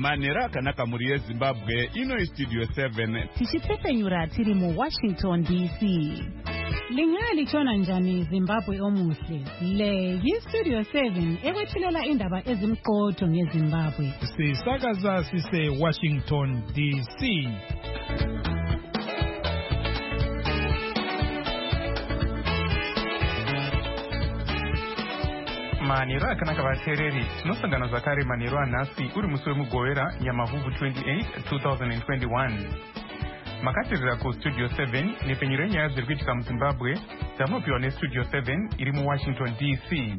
Manera kanaka muri yeZimbabwe ino studio 7 tichitsepenyura tiri mu Washington DC. Lingali chona njani Zimbabwe omuhle. Le yi studio 7 ewethilela indaba ezimqotho ngeZimbabwe. Sisakaza sise Washington DC. Maniro akanaka vateereri tinosangana zvakare maniro anhasi uri musi wemugovera nyamavhuvhu 28 2021. Makateerera kustudio 7 nepfenyuro yenyaya dziri kuitika muZimbabwe dzamunopiwa nestudio 7 iri muWashington DC.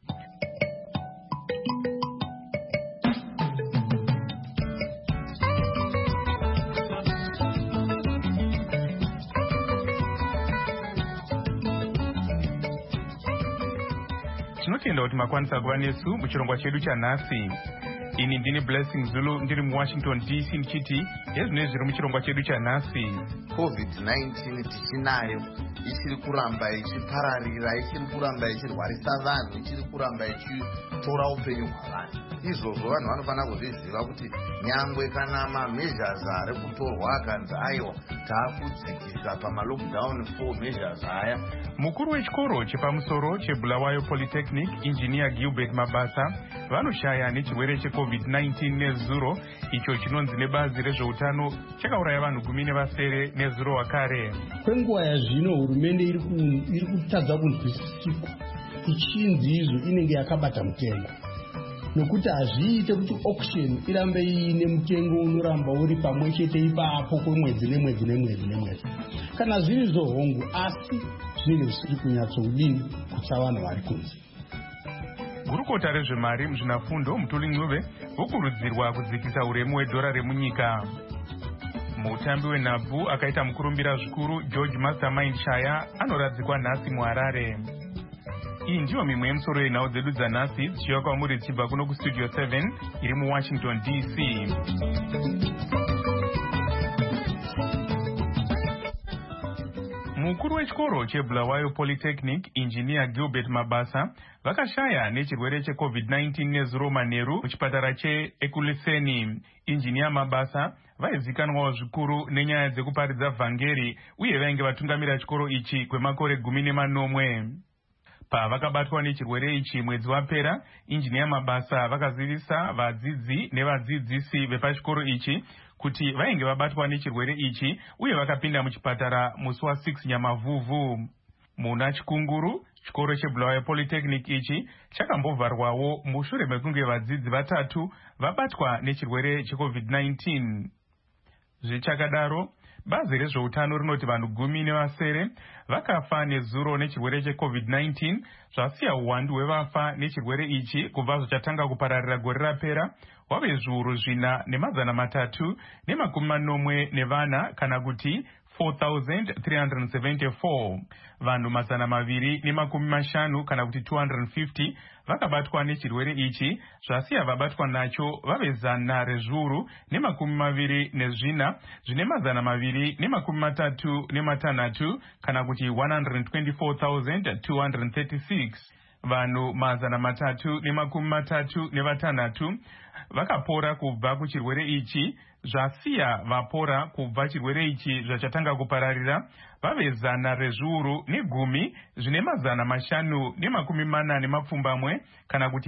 Tinotenda kuti makwanisa kuva nesu muchirongwa chedu chanhasi. Ini ndini Blessing Zulu ndiri muWashington DC ndichiti hezvinezvi zviri muchirongwa chedu chanhasi. COVID-19 tichinayo ichiri kuramba ichipararira, ichiri kuramba ichirwarisa vanhu, ichiri kuramba ichitora upenyu hwavanhu. Izvozvo vanhu vanofanira kuzviziva kuti nyangwe kana mameasures ari kutorwa akanzi aiwa taakudzikisa pamalockdown 4 measures aya. Mukuru wechikoro chepamusoro cheBulawayo Polytechnic Engineer Gilbert Mabasa vanoshaya nechirwere cheCovid-19 nezuro icho chinonzi nebazi rezveutano chakauraya vanhu 17 nezuro wakare. Kwenguva yazvino hurumende iri kutadza kunzwisisika ichinzi izvo inenge yakabata mutengo, nokuti hazviite kuti auction irambe iine mutengo unoramba uri pamwe chete ipapo kwemwedzi nemwedzi. Kana zviri zvohongu asi zvinenge zvisiri kunyatsoudini kutsa vanhu vari kunze. Gurukota rezvemari muzvinafundo Mutuli Ncube vokurudzirwa kudzikisa uremu wedhora remunyika. Mutambi wenhabvu akaita mukurumbira zvikuru George Mastermind Shaya anoradzikwa nhasi muHarare. Iyi ndiyo mimwe yemusoro yenhau dzedu dzanhasi dzichiuya kwamuri dzichibva kuno kustudio 7 iri muWashington DC. Mukuru wechikoro cheBulawayo Polytechnic Engineer Gilbert Mabasa vakashaya nechirwere cheCovid-19 nezuro manheru muchipatara cheEkuliseni. Engineer Mabasa vaizikanwawo zvikuru nenyaya dzekuparidza vhangeri uye vainge vatungamira chikoro ichi kwemakore 14. Pavakabatwa nechirwere ichi mwedzi wapera, Engineer Mabasa vakazivisa vadzidzi nevadzidzisi vepachikoro ichi kuti vainge vabatwa nechirwere ichi uye vakapinda muchipatara musi wa6 nyamavhuvhu. Muna chikunguru, chikoro cheBulawayo Polytechnic ichi chakambovharwawo mushure mekunge vadzidzi 3 vabatwa nechirwere cheCovid-19. Zvichakadaro, bazi rezveutano rinoti vanhu 17 vakafa nezuro nechirwere cheCovid-19 zvasiya uwandu hwevafa nechirwere ichi kubva zvichatanga kupararira gore rapera wave zviuru 4,340 kana kuti 4,374. Vanhu 250 kana kuti 250 vakabatwa nechirwere ichi zvasiya vabatwa nacho vave 124 zvine 236 kana kuti 124,236. Vanhu 336 vakapora kubva kuchirwere ichi zvasiya vapora kubva chirwere ichi zvachatanga kupararira vave 110 zvine 540 kana kuti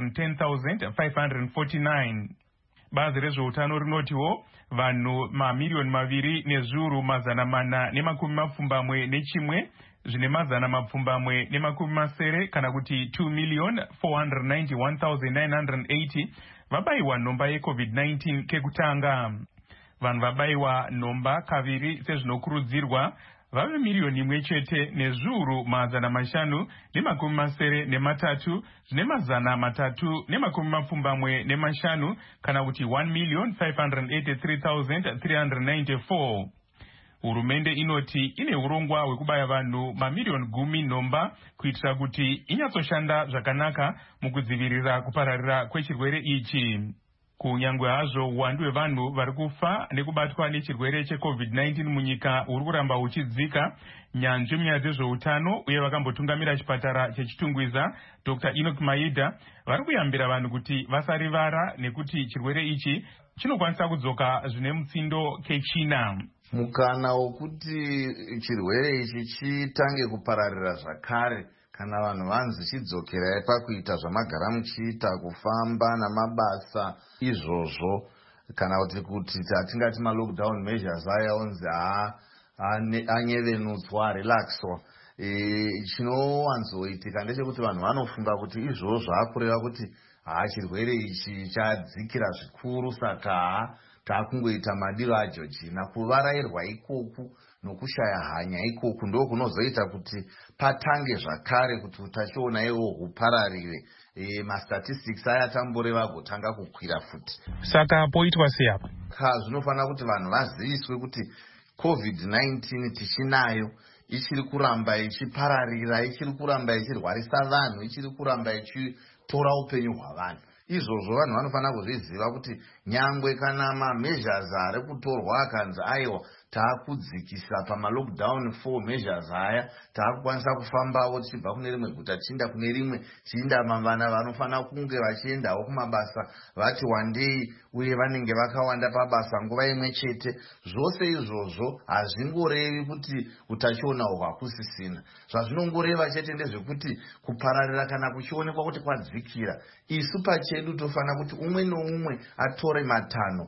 110,549. Bazi rezveutano rinotiwo vanhu mamiliyoni 2,471 zvine 170 kana kuti 2,491,980 vabayiwa nhomba yeCovid-19 kekutanga. Vanhu vabayiwa nhomba kaviri sezvinokurudzirwa vave 1,000,000 chete nezviuru 573 zvine 375 kana kuti 1,583,394. Hurumende inoti ine urongwa hwekubaya vanhu mamiliyoni 10 nhomba kuitira kuti inyatsoshanda zvakanaka mukudzivirira kupararira kwechirwere ichi. Kunyangwe hazvo uwandu hwevanhu vari kufa nekubatwa nechirwere cheCovid-19 munyika huri kuramba huchidzika, nyanzvi munyaya dzezveutano uye vakambotungamira chipatara chechitungwiza Dr. Enoch Maida vari kuyambira vanhu kuti vasarivara nekuti chirwere ichi chinokwanisa kudzoka zvine mutsindo kechina. Mukana wokuti chirwere ichi chitange kupararira zvakare kana vanhu vanzi chidzokera pakuita zvamagara muchiita, kufamba namabasa izvozvo, kana kuti atingati ma-lockdown measures aya onzi anyevenutswa, relaxwa. Chinowanzoitika ndechekuti vanhu vanofunga kuti izvozvo akureva kuti chirwere ichi chadzikira zvikuru, saka taakungoita madiro aJojina. Kuvarairwa ikoku nokushaya hanya ikoku ndo kunozoita kuti patange zvakare kuti utachiona iwo hupararire. Mastatistics aya tamboreva gotanga kukwira futi. Saka poitwa sei apa? Zvinofanira kuti vanhu vaziviswe kuti COVID-19 tichinayo, ichiri kuramba ichipararira, ichiri kuramba ichirwarisa vanhu, ichiri kuramba ichitora upenyu hwavanhu. Izvozvo vanhu vanofanira kuzviziva kuti nyangwe kana ma-measures ari kutorwa akanzi aiwa taakudzikisa pama-lockdown 4 measures aya, taakukwanisa kufambawo tichibva kune rimwe guta tichienda kune rimwe, tichienda mavana vanofanira kunge vachiendawo kumabasa vati wandei uye vanenge vakawanda pabasa nguva imwe chete. Zvose izvozvo hazvingorevi kuti utachiona uhwu hakusisina. Zvazvinongoreva chete ndezvekuti kupararira kana kuchionekwa kuti kwadzikira, isu pachedu tofanira kuti umwe noumwe atore matanho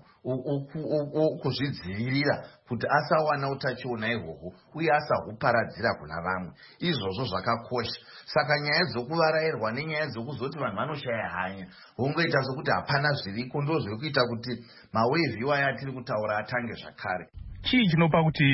okuzvidzivirira kuti asawana utachiona ihwohwo uye asahuparadzira kuna vamwe. Izvozvo zvakakosha. Saka nyaya dzokuvarairwa nenyaya dzokuzoti vanhu vanoshaya hanya hongoita sokuti hapana zviriko, ndo zvekuita kuti mawevhi iwaya atiri kutaura atange zvakare. Chii chinopa kuti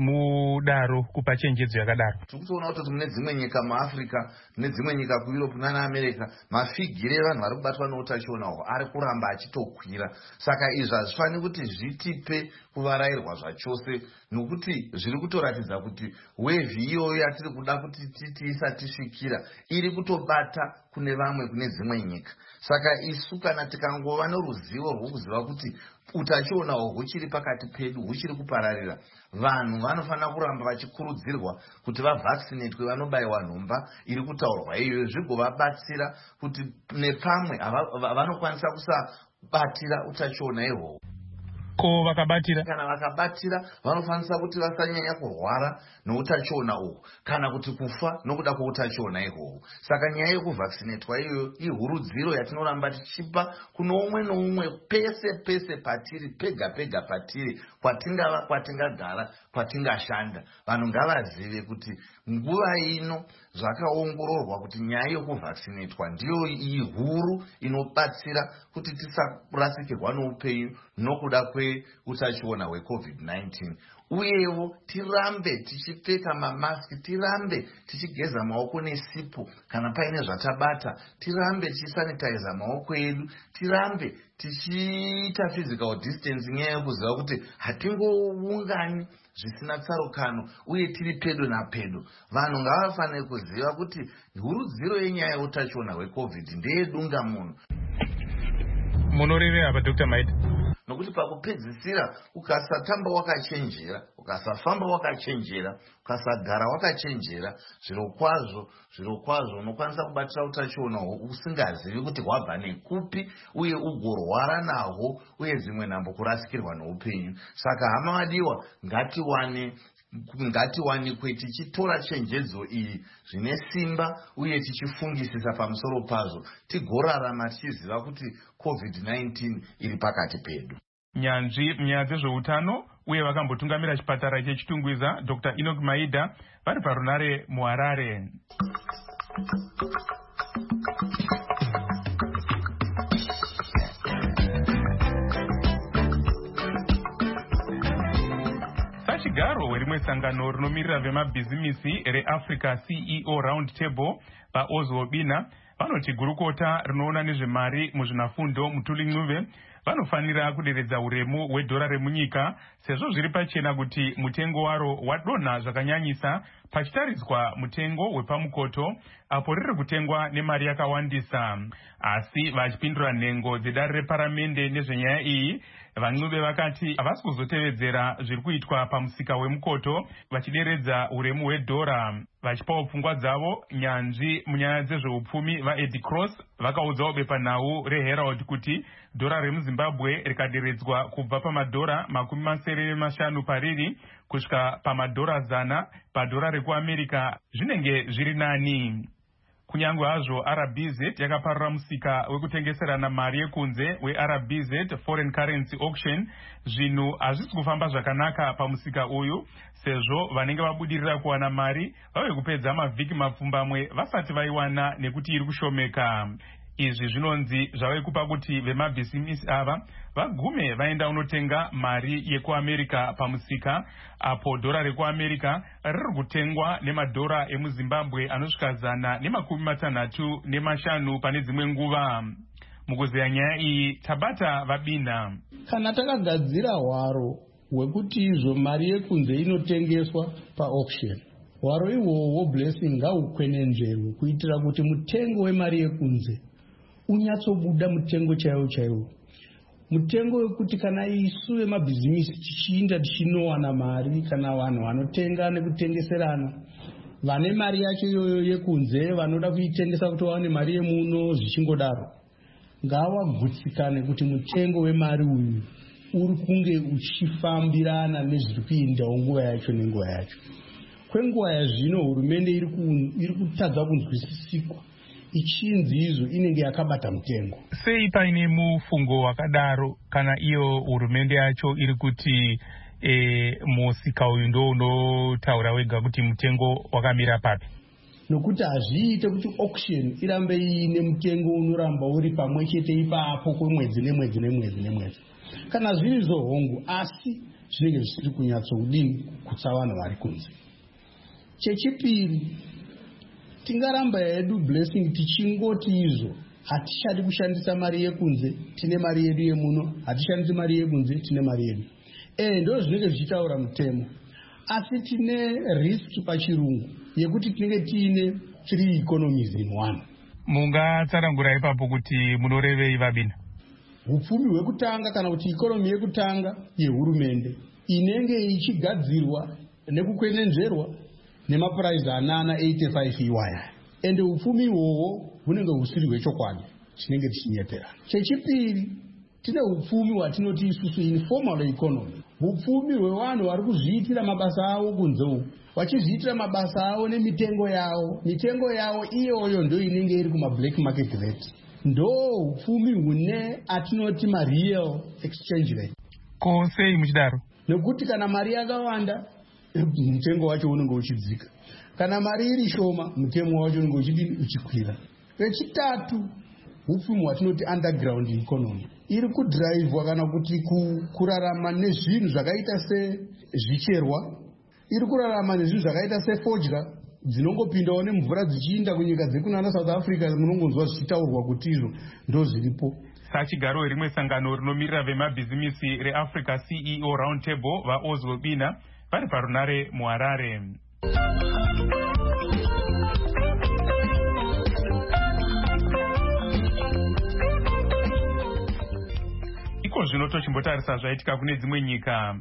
mudaro kupa chenjedzo yakadaro? Tikutoona kuti mune dzimwe nyika muAfrica nedzimwe nyika kuEurope nana America, mafigiri evanhu vari kubatwa neutachiona uhwu ari kuramba achitokwira. Saka izvi hazvifaniri kuti zvitipe kuvarairwa zvachose, nokuti zviri kutoratidza kuti wevhi iyoyo yatiri kuda kuti tisatisvikira iri kutobata kune vamwe kune dzimwe nyika. Saka isu kana tikangova noruzivo rwokuziva kuti utachiona uhwu huchiri pakati pedu, huchiri kupararira, vanhu vanofanira kuramba vachikurudzirwa kuti vavhaccinatwe, vanobayiwa nhomba iri kutaurwa iyoyo, zvigovabatsira kuti nepamwe vanokwanisa kusabatira utachiona ihwohwo. Ko vakabatira? Kana vakabatira vanofanisa kuti vasanyanya kurwara noutachiona uhwu kana kuti kufa nokuda kwoutachiona ihwohwo. Saka nyaya yekuvhaccinatwa iyoyo ihurudziro yatinoramba tichipa kuno umwe noumwe pese pese patiri, pega pega patiri, kwatingava, kwatingagara, kwatingashanda. Vanhu ngavazive kuti nguva ino zvakaongororwa kuti nyaya yekuvhaccinatwa ndiyo ihuru inobatsira kuti tisarasikirwa noupenyu nokuda utachiona hweCovid-19. Uyewo tirambe tichipfeka mamaski, tirambe tichigeza maoko nesipo kana paine zvatabata, tirambe tichisanitiza maoko edu, tirambe tichiita physical distancing, nyaya yekuziva kuti hatingoungani zvisina tsarukano uye tiri pedo napedo. Vanhu ngavafanire kuziva kuti hurudziro yenyaya yeutachiona hweCovid ndeyedunga munhu. Munorevera apa Dr. Maida? Nokuti pakupedzisira ukasatamba wakachenjera, ukasafamba wakachenjera, ukasagara wakachenjera, zvirokwazvo unokwanisa kubatira utachiona uhwu usingazivi kuti hwabva nekupi uye ugorwara nahwo uye dzimwe nhambo kurasikirwa noupenyu. Saka hama vadiwa, ngatiwanikwe tichitora chenjedzo iyi zvine simba uye tichifungisisa pamusoro pazvo, tigorarama tichiziva kuti COVID-19 iri pakati pedu. Nyanzvi munyaya dzezveutano uye vakambotungamira chipatara chechitungwiza Dr. Enoch Maida vari parunare muHarare. Sachigaro rimwe sangano rinomirira vemabhizimisi reAfrica CEO Round Table paOslo Bina vanoti gurukota rinoona nezvemari muzvinafundo muTulin'uve vanofanira kuderedza uremu hwedhora remunyika sezvo zviri pachena kuti mutengo waro wadonha zvakanyanyisa pachitaridzwa mutengo wepamukoto apo riri kutengwa nemari yakawandisa. Asi vachipindura nhengo dzedare reparamende nezvenyaya iyi, vaN'uve vakati havasi kuzotevedzera zviri kuitwa pamusika wemukoto vachideredza uremu hwedhora. Vachipawo pfungwa dzavo, nyanzvi munyaya dzezveupfumi vaEddie Cross vakaudzawo bepanhau reHerald kuti dhora remuZimbabwe rezimbabwe rikaderedzwa kubva pamadhora 75 pariri kusvika pamadhora 100 padhora rekuamerica zvinenge zviri nani. Kunyange hazvo RBZ yakaparura musika wekutengeserana mari yekunze weRBZ Foreign Currency Auction, zvinhu hazvisi kufamba zvakanaka pamusika uyu sezvo vanenge vabudirira kuwana mari vave kupedza mavhiki mapfumbamwe vasati vaiwana nekuti iri kushomeka. Izvi zvinonzi zvave kupa kuti vemabhizinisi ava vagume vaenda unotenga mari yekuamerica pamusika, apo dhora rekuamerica riri kutengwa nemadhora emuzimbabwe anosvika 165 pane dzimwe nguva. Mukuzeya nyaya iyi tabata vabina. Kana takagadzira hwaro hwekuti izvo mari yekunze inotengeswa pa-auction, hwaro ihwohwo Blessing ngaukwenenzverwe kuitira kuti mutengo wemari yekunze unyatsobuda mutengo chaiwo. Mutengo wekuti kana isu vemabhizinisi tichiinda tichinowana mari, kana vanhu vanotenga nekutengeserana vane mari yacho iyoyo yekunze vanoda kuitengesa kuti vaone mari yemuno zvichingodaro, ngavagutsikane kuti mutengo wemari uyu uri kunge uchifambirana nezviri kuindawo nguva yacho nenguva yacho. Kwenguva yazvino hurumende iri kutadza kunzwisisikwa ichinzi izvo inenge yakabata mutengo. Sei paine mufungo wakadaro kana iyo hurumende yacho iri kuti musika uyu ndo unotaura wega kuti mutengo wakamira papi? Nokuti hazviite kuti auction irambe ine mutengo unoramba uri pamwe chete ipapo kwemwedzi nemwedzi. Kana zviri zvohongu, asi zvinenge zvisiri kunyatsokudini kutsa vanhu vari kunze. Chechipiri, tingaramba yedu Blessing tichingoti izvo hatichadi kushandisa mari yekunze, tine mari yedu yemuno, hatishandisi mari yekunze, tine mari yedu. Ndo zvinenge zvichitaura mutemo. Asi tine risk pachirungu yekuti tinenge tiine 3 economies in one. Mungatsarangura ipapo kuti munorevei vabina? Hupfumi hwekutanga kana kuti ikonomi yekutanga yehurumende inenge ichigadzirwa nekukwenenzverwa nemapuraizi 885 iwaya. Ende hupfumi ihwohwo hunenge husiri hwechokwadi, chinenge tichinyepera. Chechipiri, tine hupfumi hwatinoti isusu informal economy, hupfumi hwevanhu vari kuzviitira mabasa avo kunze uku, vachizviitira mabasa avo nemitengo yavo. Mitengo yavo iyoyo ndo inenge iri kuma-black market rate. Ndo hupfumi hune atinoti ma-real exchange rate. Ko sei muchidaro? Nekuti kana mari yakawanda, mutengo wacho unenge uchidzika. Kana mari iri shoma, mutengo wacho unenge uchikwira. Wechitatu, hupfumi hwatinoti underground economy. Iri kudhiraivhwa kana kuti kurarama nezvinhu zvakaita sezvicherwa, iri kurarama nezvinhu zvakaita sefodya dzinongopindawo nemvura dzichiinda kunyika dzekunana South Africa, munongonzwa zvichitaurwa kuti izvo ndo zviripo. Sachigaro rimwe sangano rinomirira vemabhizimisi reAfrica CEO Roundtable vaOzwe Bina vari parunare muHarare. Iko zvino tochimbotarisa zvaitika kune dzimwe nyika.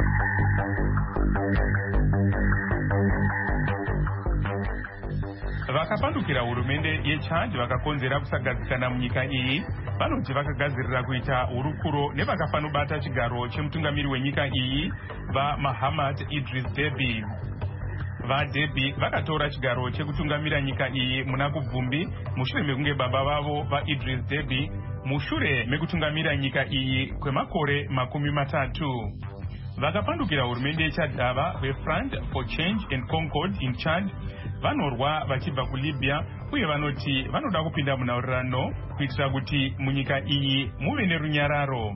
Vakapandukira hurumende yeChad vakakonzera kusagadzikana munyika iyi vanoti vakagadzirira kuita hurukuro nevakafanobata chigaro chemutungamiri wenyika iyi vaMahamat Idris Deby. VaDeby vakatora chigaro chekutungamira nyika iyi muna kubvumbi mushure mekunge baba vavo vaIdris Deby mushure mekutungamira nyika iyi kwemakore 30. Vakapandukira hurumende yeChad ava veFront for Change and Concord in Chad vanorwa vachibva kuLibya uye vanoti vanoda kupinda munhaurirano kuitira kuti munyika iyi muve nerunyararo.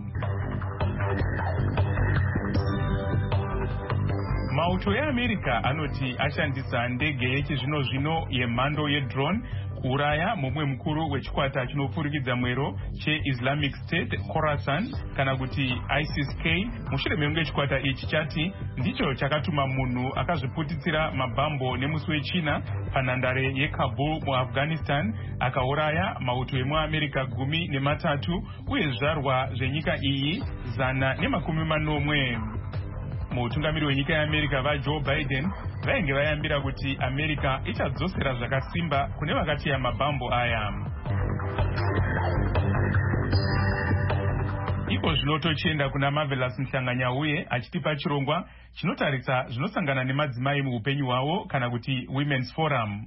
Mauto yeAmerica anoti ashandisa ndege yechizvino-zvino yemhando yedrone kuuraya mumwe mukuru wechikwata chinopfurikidza mwero cheIslamic State Khorasan kana kuti ISIS-K mushure mekunge chikwata ichi chati ndicho chakatuma munhu akazviputitsira mabhambo nemusi wechina panhandare yeKabul muAfghanistan akauraya mauto emuAmerica 13 uye zvizvarwa zvenyika iyi 140. Mutungamiri wenyika yeAmerica vaJoe Biden vainge vayambira kuti America ichadzosera zvakasimba kune vakatiya mabhambo aya. ndipo zvinotochienda kuna Marvelous Mhlanganyauye achitipa chirongwa chinotarisa zvinosangana nemadzimai muupenyu hwavo kana kuti Women's Forum.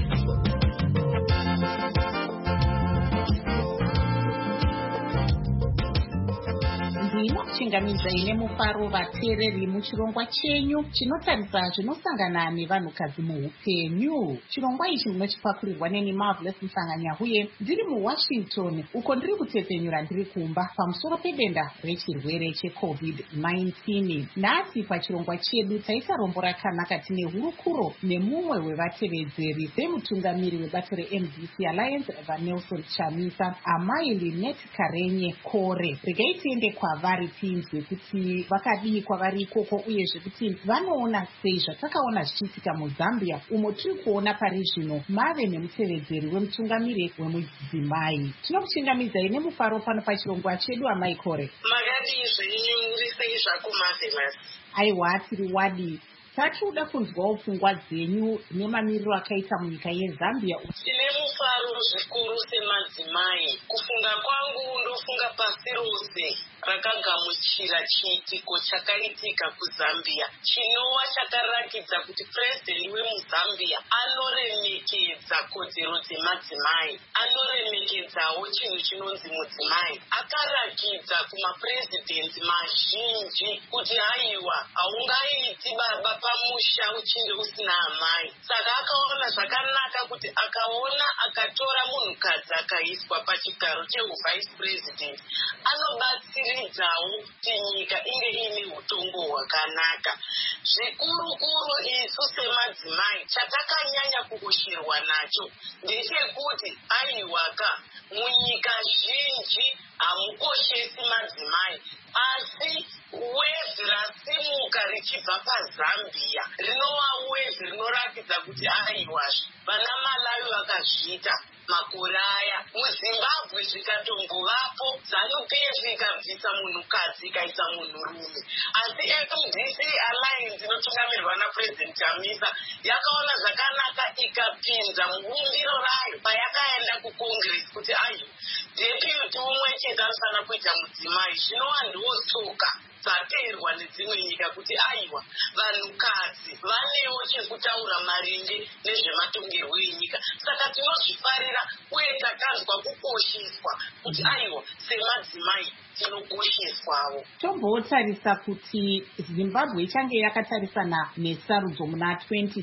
Chingamidza ine mufaro vateereri muchirongwa chenyu chinotarisa zvinosangana nevanhukadzi muupenyu. Chirongwa ichi munochipakurirwa neni Marvelous Mhlanganyauye ndiri muWashington, uko ndiri kutepfenyura ndiri kumba pamusoro pedenda rechirwere cheCovid-19. Nhasi pachirongwa chedu taisa rombo rakanaka tine hurukuro nemumwe wevatevedzeri vemutungamiri webato reMDC Alliance vaNelson Chamisa, amai Lynette Karenye Kore. Regai tiende kwavari tinzwe kuti vakadii kwavari ikoko uyezve kuti vanoona sei zvatakaona zvichiitika muZambia, umo tiri kuona pari zvino mave nemutevedzeri wemutungamiri wemudzimai. Tinokuchingamidzai nemufaro pano pachirongwa chedu, amai Kore. Makadii zvenyu muri sei zvako Marvelous? Aiwa, tiri wadi. Tachiuda kunzwawo pfungwa dzenyu nemamiriro akaita munyika yeZambia. Tine mufaro zvikuru semadzimai. Kufunga kwangu ndofunga pasi rose rakagamuchira chiitiko chakaitika kuZambia, chinova chakarakidza kuti purezidendi wemuZambia anoremekedza kodzero dzemadzimai, anoremekedzawo chinhu chinonzi mudzimai. Akarakidza kumapurezidendi mazhinji kuti haiwa, haungaiti baba pamusha uchinge usina amai. Saka akaona zvakanaka kuti akaona akatora munhukadzi akaiswa pachigaro cheuvhisi purezidendi, anobatsiridzawo kuti nyika inge ine utongo hwakanaka. Zvikurukuru isu semadzimai chatakanyanya kukosherwa nacho ndechekuti aiwaka munyika zhinji hamukoshesi madzimai, asi wevhi rasimuka richibva paZambia rinova wevhi rinoratidza kuti aiwazve vana Malawi vakazviita makore aya. MuZimbabwe zvikatombovapo ZANU-PF ikabvisa munhukadzi ikaisa munhurume, asi MDC Alliance inotungamirwa naPresident Chamisa yakaona zvakanaka ikapinza mubumbiro rayo payakaenda kuCongress kuti ayo deputy umwe chete anofanira kuita mudzimai. Zvinova ndotsoka dzateerwa nedzimwe nyika kuti aiwa, vanhukadzi vanewo chekutaura maringe nezvematongerwo enyika. Saka tinozvifarira uye takanzwa kukosheswa kuti aiwa, semadzimai tinokosheswawo. Tombotarisa kuti Zimbabwe ichange yakatarisana nesarudzo muna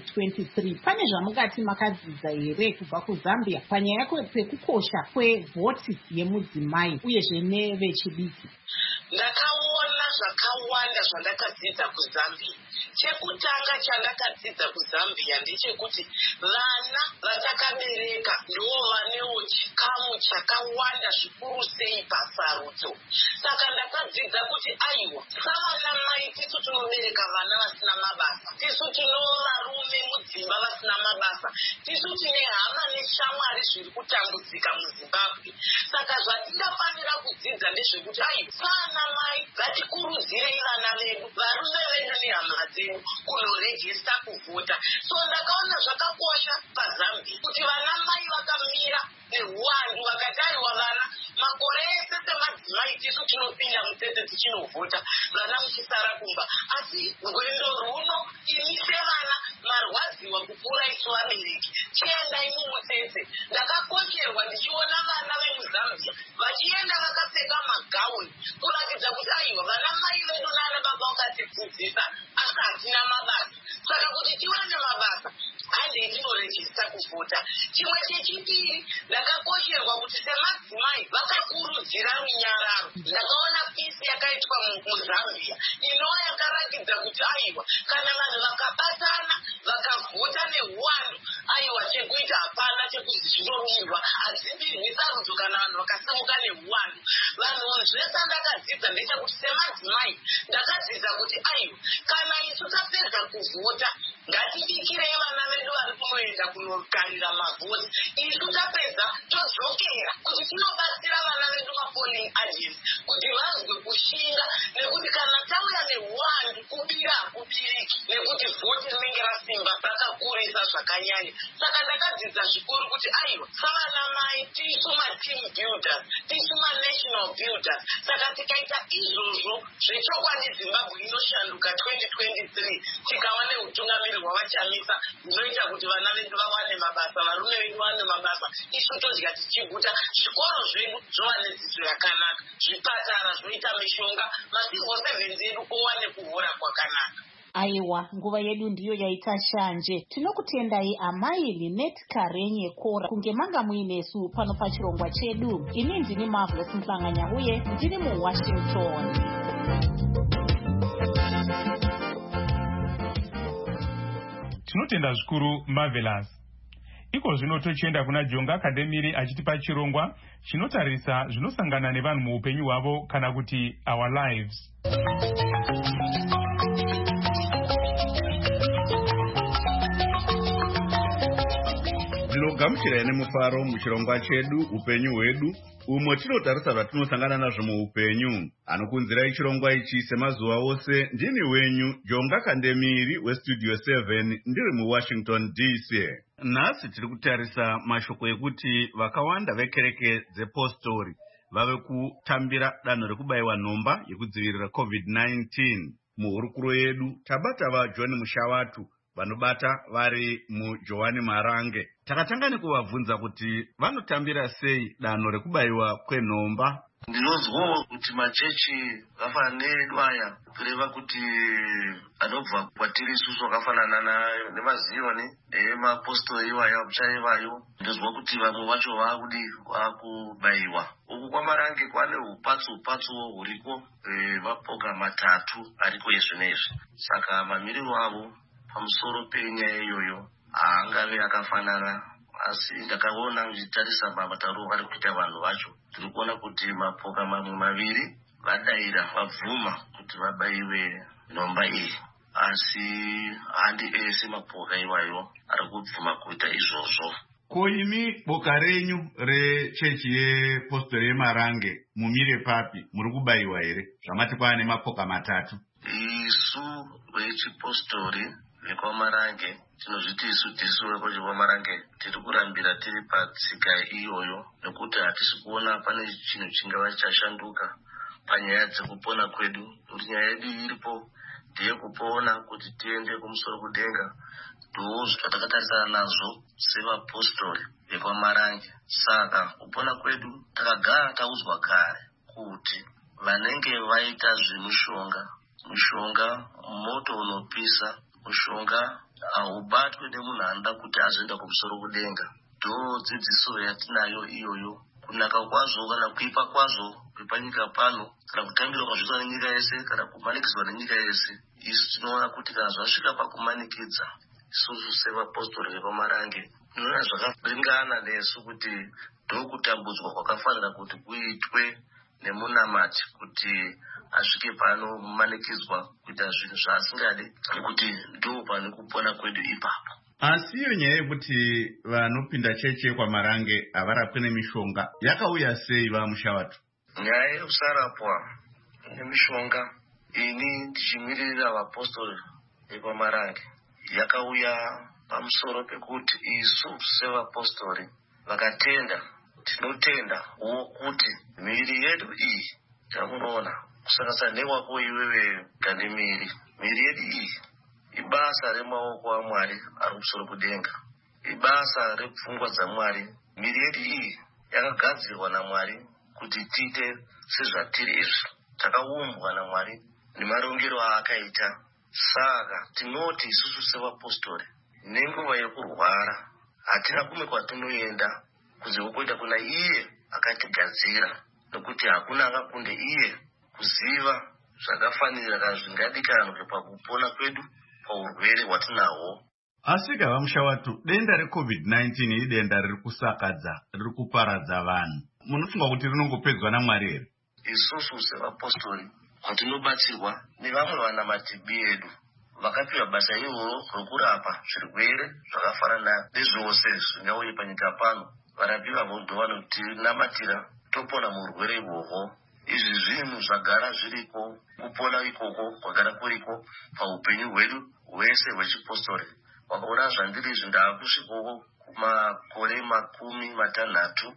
2023. Pane zvamungati makadzidza here kubva kuZambia panyaya pekukosha kwevhoti yemudzimai uyezve nevechidiki? Ndakaona zvakawanda zvandakadzidza kuZambia. Chekutanga chandakadzidza kuZambia ndechekuti vana vatakabereka ndivo vanewo chikamu chakawanda zvikuru sei pasarudzo. Saka ndakadzidza kuti aiwa, savana mai tisu tinobereka vana vasina mabasa, tisu tinova varume mudzimba vasina mabasa, tisu tine hama neshamwari zviri kutambudzika muZimbabwe. Saka zvatingafanira kudzidza ndezvekuti aiwa, savana mai ngatikurudzirei vana vedu, varume vedu nehama dzedu kunorejista kuvhota. So ndakaona zvakakosha paZambia kuti vana mai vakamira nehuwandu vakati aiwa, vana makore ese semadzimai tisu tinopinda mutsetse tichinovhota, vana muchisara kumba. Asi rwendo runo imi sevana marwadziwa kupfuura isu vabereki, chiendai mumutsetse. Ndakakosherwa ndichiona vana vemuZambia vachienda vakapfeka magauni kuratidza kuti aiwa, vana mai vedu nana baba vakatidzidzisa asi hatina mabasa. Saka kuti tive nemabasa handei tinorejista kuvhota. Chimwe chechipiri, ndakakosherwa kuti semadzimai vakakurudzira runyararo. Ndakaona pisi yakaitwa muZambia inova yakarakidza kuti aiwa, kana vanhu vakabatana vakavhota nehuwandu, aiwa, chekuita hapana, chekuzi zvinorumbirwa, hadzibirwi sarudzo kana vanhu vakasimuka nehuwandu. Vanhu zvese ndakadzidza ndechekuti semadzimai ndakadzidza kuti aiwa, kana isu tapedza kuvhota ngatibikirei vana vedu vari kunoenda kuenda kunokarira mavhoti. Isu tapedza todzokera kuti tinobatsira vana vedu mapolling agents kuti vazwe kushinga, nekuti kana tauya neuwandu kubira hakubiriki, nekuti vhoti rinenge rasimba rakakurisa zvakanyanya. Saka ndakadzidza zvikuru kuti aiwa, savana mai tisu mateam builders, tisu national builders. Saka tikaita izvozvo zvechokwadi Zimbabwe inoshanduka 2023 tikava neutungamiri hwavachamisa zvinoita kuti vana vedu vawane mabasa, varume vedu vawane mabasa, isu todya tichiguta, zvikoro zvedu zvova nedzidzo yakanaka, zvipatara zvoita mishonga, macivil servants edu owane kuhora kwakanaka. Aiwa, nguva yedu ndiyo yaita shanje. Tinokutendai amai Linet Karenye Kora kunge manga muinesu pano pachirongwa chedu. Ini ndini Marvelous Msanganyahuye, ndiri muWashington. Tinotenda zvikuru Marvelous. Iko zvino tochienda kuna Jonga Kademiri achitipa chirongwa chinotarisa zvinosangana nevanhu muupenyu hwavo kana kuti our lives. Ndinogamuchira nemufaro muchirongwa chedu upenyu hwedu, umwe tinotarisa zvatinosangana nazvo muupenyu. Anokunzirai chirongwa ichi semazuva ose ndini wenyu Jonga Kandemiri weStudio 7 ndiri muWashington DC. Nhasi tiri kutarisa mashoko ekuti vakawanda vekereke dzepostori vave kutambira danho rekubayiwa nhomba yekudzivirira COVID-19. Muhurukuro yedu tabata vaJohn Mushawatu vanobata vari muJohani Marange. Takatanga nekuvabvunza kuti vanotambira sei danho rekubayiwa kwenhomba. Ndinonzwawo kuti machechi vafanira aya kureva kuti anobva kwatiri isusu akafanana nemaziyoni emapostori iwayo muchaivayo. Ndinonzwa kuti vamwe vacho vakubayiwa. Uku kwaMarange kwane upatsu huriko mapoka matatu ariko ezvinezvi. Saka mamiriro avo pamusoro penyaya iyoyo haangave akafanana, asi ndakaona ndichitarisa matauro ari kuita vanhu vacho, tiri kuona kuti mapoka mamwe maviri vadaira vabvuma kuti vabayiwe nhomba iyi, asi handi ese mapoka iwayo ari kubvuma kuita izvozvo. Ko imi boka renyu rechechi yepostori yeMarange mumire papi? Muri kubayiwa here zvamati kwaane mapoka matatu? Isu vechipostori vekwaMarange tinozviti isu vekwaMarange tiri kurambira tiri patsika iyoyo, nekuti hatisi kuona pane chinhu chingava chashanduka panyaya dzekupona kwedu. Kuti nyaya yedu iripo ndeyekupona kuti tiende kumusoro kudenga. Ndozvo zvatakatarisana nazvo sevapostori vekwaMarange. Saka kupona kwedu takagara taudzwa kare kuti vanenge vaita zvemushonga, moto unopisa, mushonga haubatwe nemunhu anoda kuti azoenda kumusoro kudenga. Ndo dzidziso yatinayo iyoyo. Kunaka kwazvo kana kuipa kwazvo kwepanyika pano, kana kutambirwa kwazviitwa nenyika yese, kana kumanikidzwa nenyika yese, isu tinoona kuti kana zvasvika pakumanikidza, isusu sevapostori vekwaMarange tinoona zvakaringana nesu kuti ndokutambudzwa kwakafanira kuti kuitwe nemunamati kuti asvike pano manikidzwa kuita zvinhu zvaasingade, kuti ndo pane kupona kwedu ipapo. Asi iyo nyaya yekuti vanopinda chechi yekwaMarange havarapwe nemishonga yakauya sei vaMushawatu? Nyaya yekusarapwa nemishonga, ini ndichimirira vapostori vekwaMarange, yakauya pamusoro pekuti isu sevapostori vakatenda, tinotendawo kuti miviri yedu iyi tamunoona kusangasa newako iwewe Kandemiri, miviri yedu iyi ibasa remaoko aMwari ari kumusoro kudenga, ibasa repfungwa dzaMwari. Miviri yedu iyi yakagadzirwa naMwari kuti tiite sezvatiri izvi, takaumbwa naMwari nemarongero aakaita. Saka tinoti isusu sevapostori nenguva yekurwara hatina kumwe kwatinoenda kunze kwekuenda kuna iye akatigadzira, nokuti hakuna angakunde iye kuziva zvakafanira kana zvingadikanwe pakupona kwedu paurwere hwatinahwo. Asi vaMushawatu, denda reCovid-19 idenda riri kusakadza, riri kuparadza vanhu. Munofunga kuti rinongopedzwa naMwari here? Isusu sevapostori kwatinobatsirwa nevamwe vanamati edu vakapiwa basa iroro rokurapa zvirwere zvakafanana nezvose zvingauye panyika pano. Varapi vavombe vanotinamatira topona murwere ihwohwo. Izvi zvinhu zvagara zviriko, kupona ikoko kwagara kuriko paupenyu hwedu hwese hwechipostori. Wakaona zvandiri izvi ndaakusvikoko kumakore 60,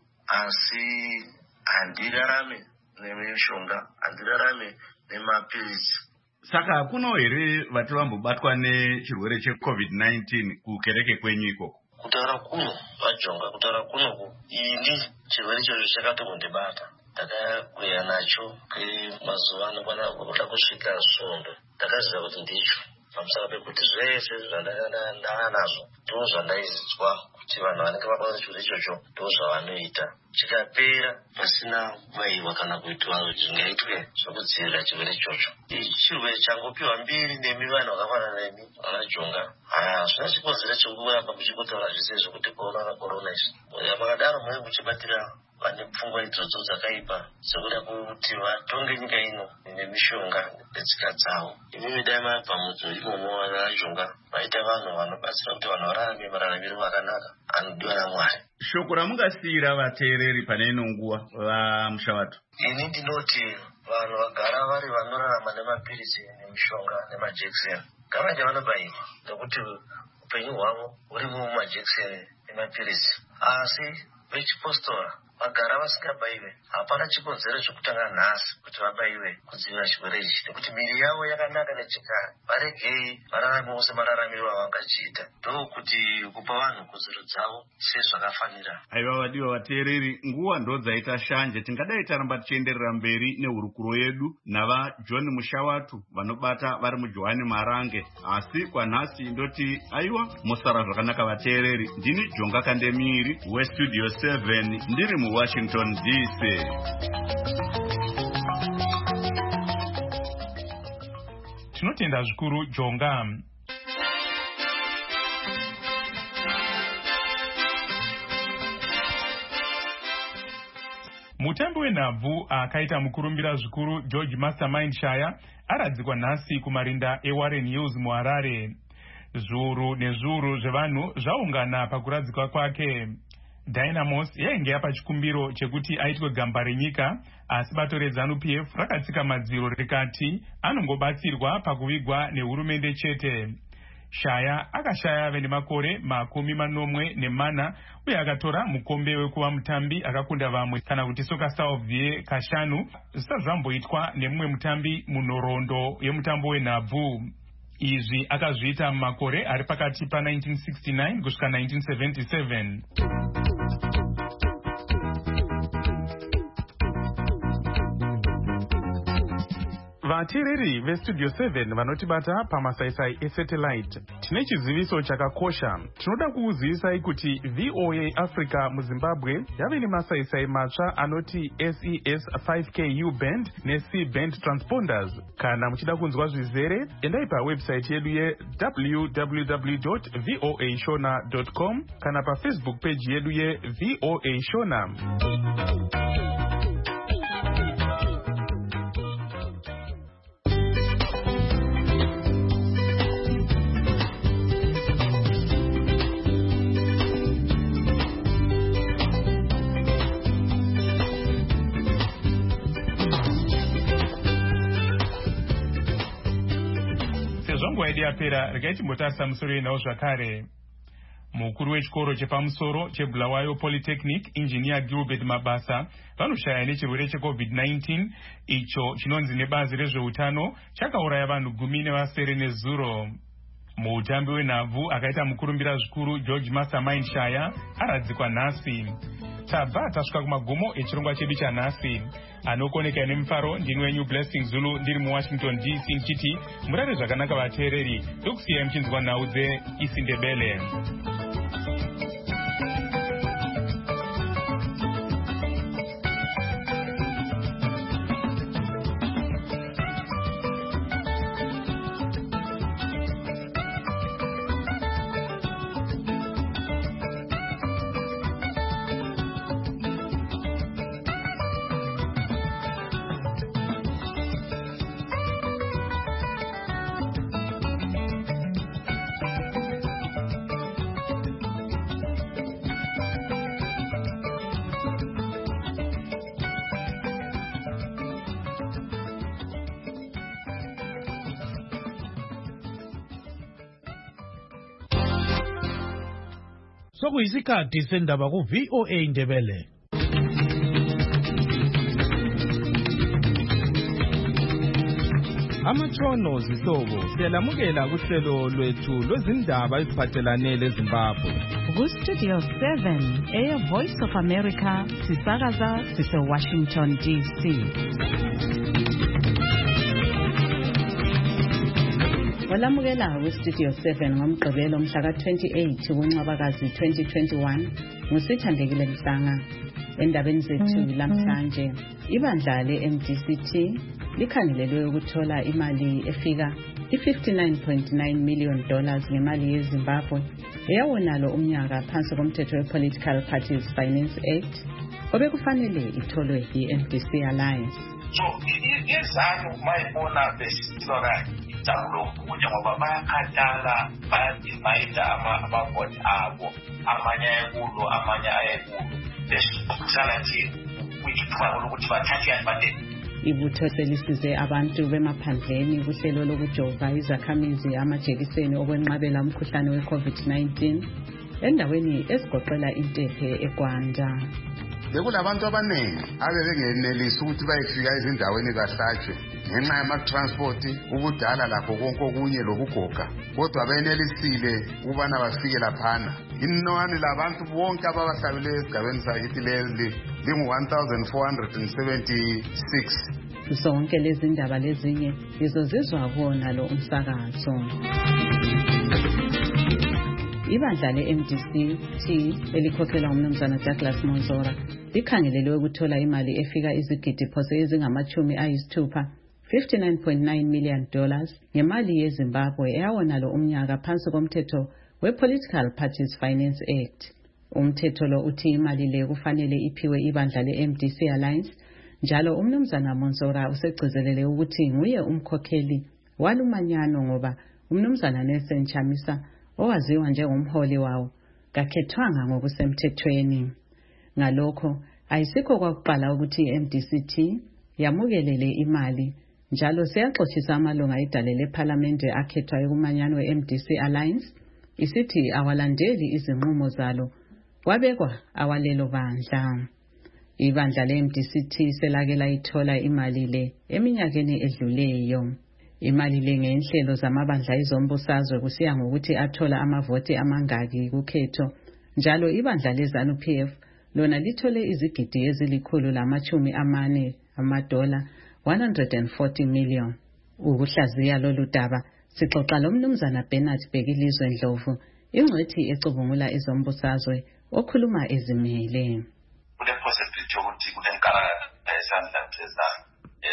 asi handirarame nemishonga, handirarame nemapirizi. Saka hakuno here vati vambobatwa nechirwere cheCovid-19 kukereke kwenyu ikoko? Kutaura kuno vajonga, kutaura kunoku ini chirwere ichocho chakatongondibata. Ndakauya nacho kwemazuva anokwana kuda kusvika svondo. Ndakaziva kuti ndicho pamusaka pekuti zvese zvandanazvo ndo zvandaizidzwa kuti vanhu vanenge vabata chirwere ichocho ndo zvavanoita. Chikapera pasina kubayiwa kana kuitwa zvingaitwe zvokudzivirira chirwere ichocho. Ichi chirwere changopiwa mbiri nemi vanhu vakafanana nemi vanajonga. Zvina chikonzero chekurapa muchikotaura zvese zvokuti korona izvi. Makadaro munenge muchibatira vane pfungwa idzodzo dzakaipa dzekuda kuti vatonge nyika ino nemishonga netsika dzavo. Imimi dai mabva imomo vanajonga vaita vanhu vanobatsira kuti vanhu vararame mararamiro akanaka anodiwa naMwari. Shoko ramungasiyira vateereri pane ino nguva vaMushavatu? Ini ndinoti vanhu vagara vari vanorarama nemapirizi nemishonga nemajekiseni ngavange vanobayiwa, nekuti upenyu hwavo huri mumajekiseni nemapirizi. Asi vechipostora vagara vasingabayiwe, hapana chikonzero chokutanga nhasi kuti vabayiwe kudzivirira chirwere ichi, nekuti miri yavo yakanaka nechikara. Varegei vararame semararamiro avangachiita, ndokuti kupa vanhu kodzero dzavo sezvakafanira. Aiva vadiwa vateereri, nguva ndo dzaita shanje. Tingadai taramba tichienderera mberi nehurukuro yedu navaJohn Mushavatu vanobata vari muJohani Marange, asi kwanhasi ndoti aiwa musara zvakanaka vateereri. Ndini Jonga Kandemiri weStudio 7 ndiri muWashington DC. Tinotenda zvikuru Jonga. Mutambi wenhabvu akaita mukurumbira zvikuru George Mastermind Shaya aradzikwa nhasi kumarinda eWarren Hills muHarare. Zviuru nezviuru zvevanhu zvaungana pakuradzikwa kwake. Dynamos yainge yapa chikumbiro chekuti aitwe gamba renyika, asi bato reZANU-PF rakatsika madziro rikati anongobatsirwa pakuvigwa nehurumende chete. Shaya akashaya ave nemakore 40 uye akatora mukombe wekuva mutambi akakunda vamwe kana kuti Soccer Star of the Year kashanu zvisati zvamboitwa nemumwe mutambi munhoroondo yemutambo wenhabvu. Izvi akazviita mumakore ari pakati pa1969 kusvika 1977. Vateereri veStudio 7 vanotibata pamasaisai esatellite, tine chiziviso chakakosha. Tinoda kukuzivisai kuti VOA Africa muZimbabwe yave nemasaisai matsva anoti SES 5K U-band neC-band transponders. Kana muchida kunzwa zvizere, endai pawebsite yedu www.voashona.com kana paFacebook page yedu yeVOA Shona. Yapera regaiti mbotarisa musoro yenao zvakare. Mukuru wechikoro chepamusoro cheBulawayo Polytechnic Engineer Gilbert Mabasa vanoshaya nechirwere cheCovid-19 icho chinonzi nebazi rezveutano chakauraya vanhu 17 nezuro. Mutambi wenhabvu akaita mukurumbira zvikuru George Mastermind Shaya aradzikwa nhasi. Tabva tasvika kumagumo echirongwa chedu chanhasi. Anokoneka nemufaro ndini wenyu Blessing Zulu ndiri muWashington DC ndichiti murare zvakanaka vateereri, ndokusiyai muchinzwa nhau dzeIsindebele. Sokuyisikhathi sendaba ku VOA Indebele. Amatshono zihlobo siyalamukela kuhlelo lwethu lwezindaba eziphathelane leZimbabwe. Ku-Studio 7 Voice of America sisakaza sise-Washington DC. Walamukela ku-Studio 7 ngomgqibelo mhla ka-28 kuNcwabakazi 2021 nguSithandekile Mhlanga. Endabeni zethu lamhlanje, ibandla le-MDCT likhangelelwe ukuthola imali efika $59.9 million ngemali yeZimbabwe eyawonalo umnyaka phansi komthetho we-Political Parties Finance Act obekufanele itholwe yi-MDC Alliance. So izanu mayibona besilwa kanje ijabulo kunye ngoba bayakhathala bayadimayida amabhodi abo amanye ayekulo amanye ayekulo besisala nje kuyithwala ukuthi bathathe advantage. Ibutho selisize abantu bemaphandleni kuhlelo lokujova izakhamizi amajekiseni okwenqabela umkhuhlane we-COVID-19 endaweni ezigoqela Intephe eGwanda. Bekulabantu abaningi abebengenelisi ukuthi bayefika ezindaweni kahlatshwe ngenxa yama-transport, ubudala lakho konke okunye lokugoga, kodwa benelisile ukubana bafike laphana. Inani labantu bonke ababahlabileyo esigabeni sakithi leli lingu-1,476. Zonke lezi ndaba lezinye izozizwa kona lo umsakazo. Ibandla le-MDCT elikhokhelwa umnumzana Douglas Monzora likhangelelwe ukuthola imali efika izigidi phose ezingama-60 $59.9 million ngemali yeZimbabwe eyawonalo umnyaka phansi komthetho we-Political Parties Finance Act. Umthetho lo uthi imali le kufanele iphiwe ibandla le-MDC Alliance, njalo umnumzana Monzora usegcizelele ukuthi nguye umkhokheli walumanyano ngoba umnumzana Nelson Chamisa owaziwa njengomholi wawo kakhethwanga ngokusemthethweni. Ngalokho ayisikho kwakuqala ukuthi i-MDCT yamukelele imali, njalo siyaxoshisa amalunga edale lePhalamende akhethwayo kumanyano we-MDC Alliance isithi awalandeli izinqumo zalo kwabekwa awalelo bandla. Ibandla le-MDCT selake layithola imali le eminyakeni edluleyo. Imali le ngenhlelo zamabandla ezombusazwe kusiya ngokuthi athola amavoti amangaki kukhetho, njalo ibandla leZANU-PF lona lithole izigidi ezili-140 $, 140 million. Ukuhlaziya lolu daba sixoxa lo mnumzana Bernard Bhekilizwe Ndlovu, ingcwethi ecubungula ezombusazwe okhuluma ezimele. Kule possibility yokuthi kunenkarata esandla sezana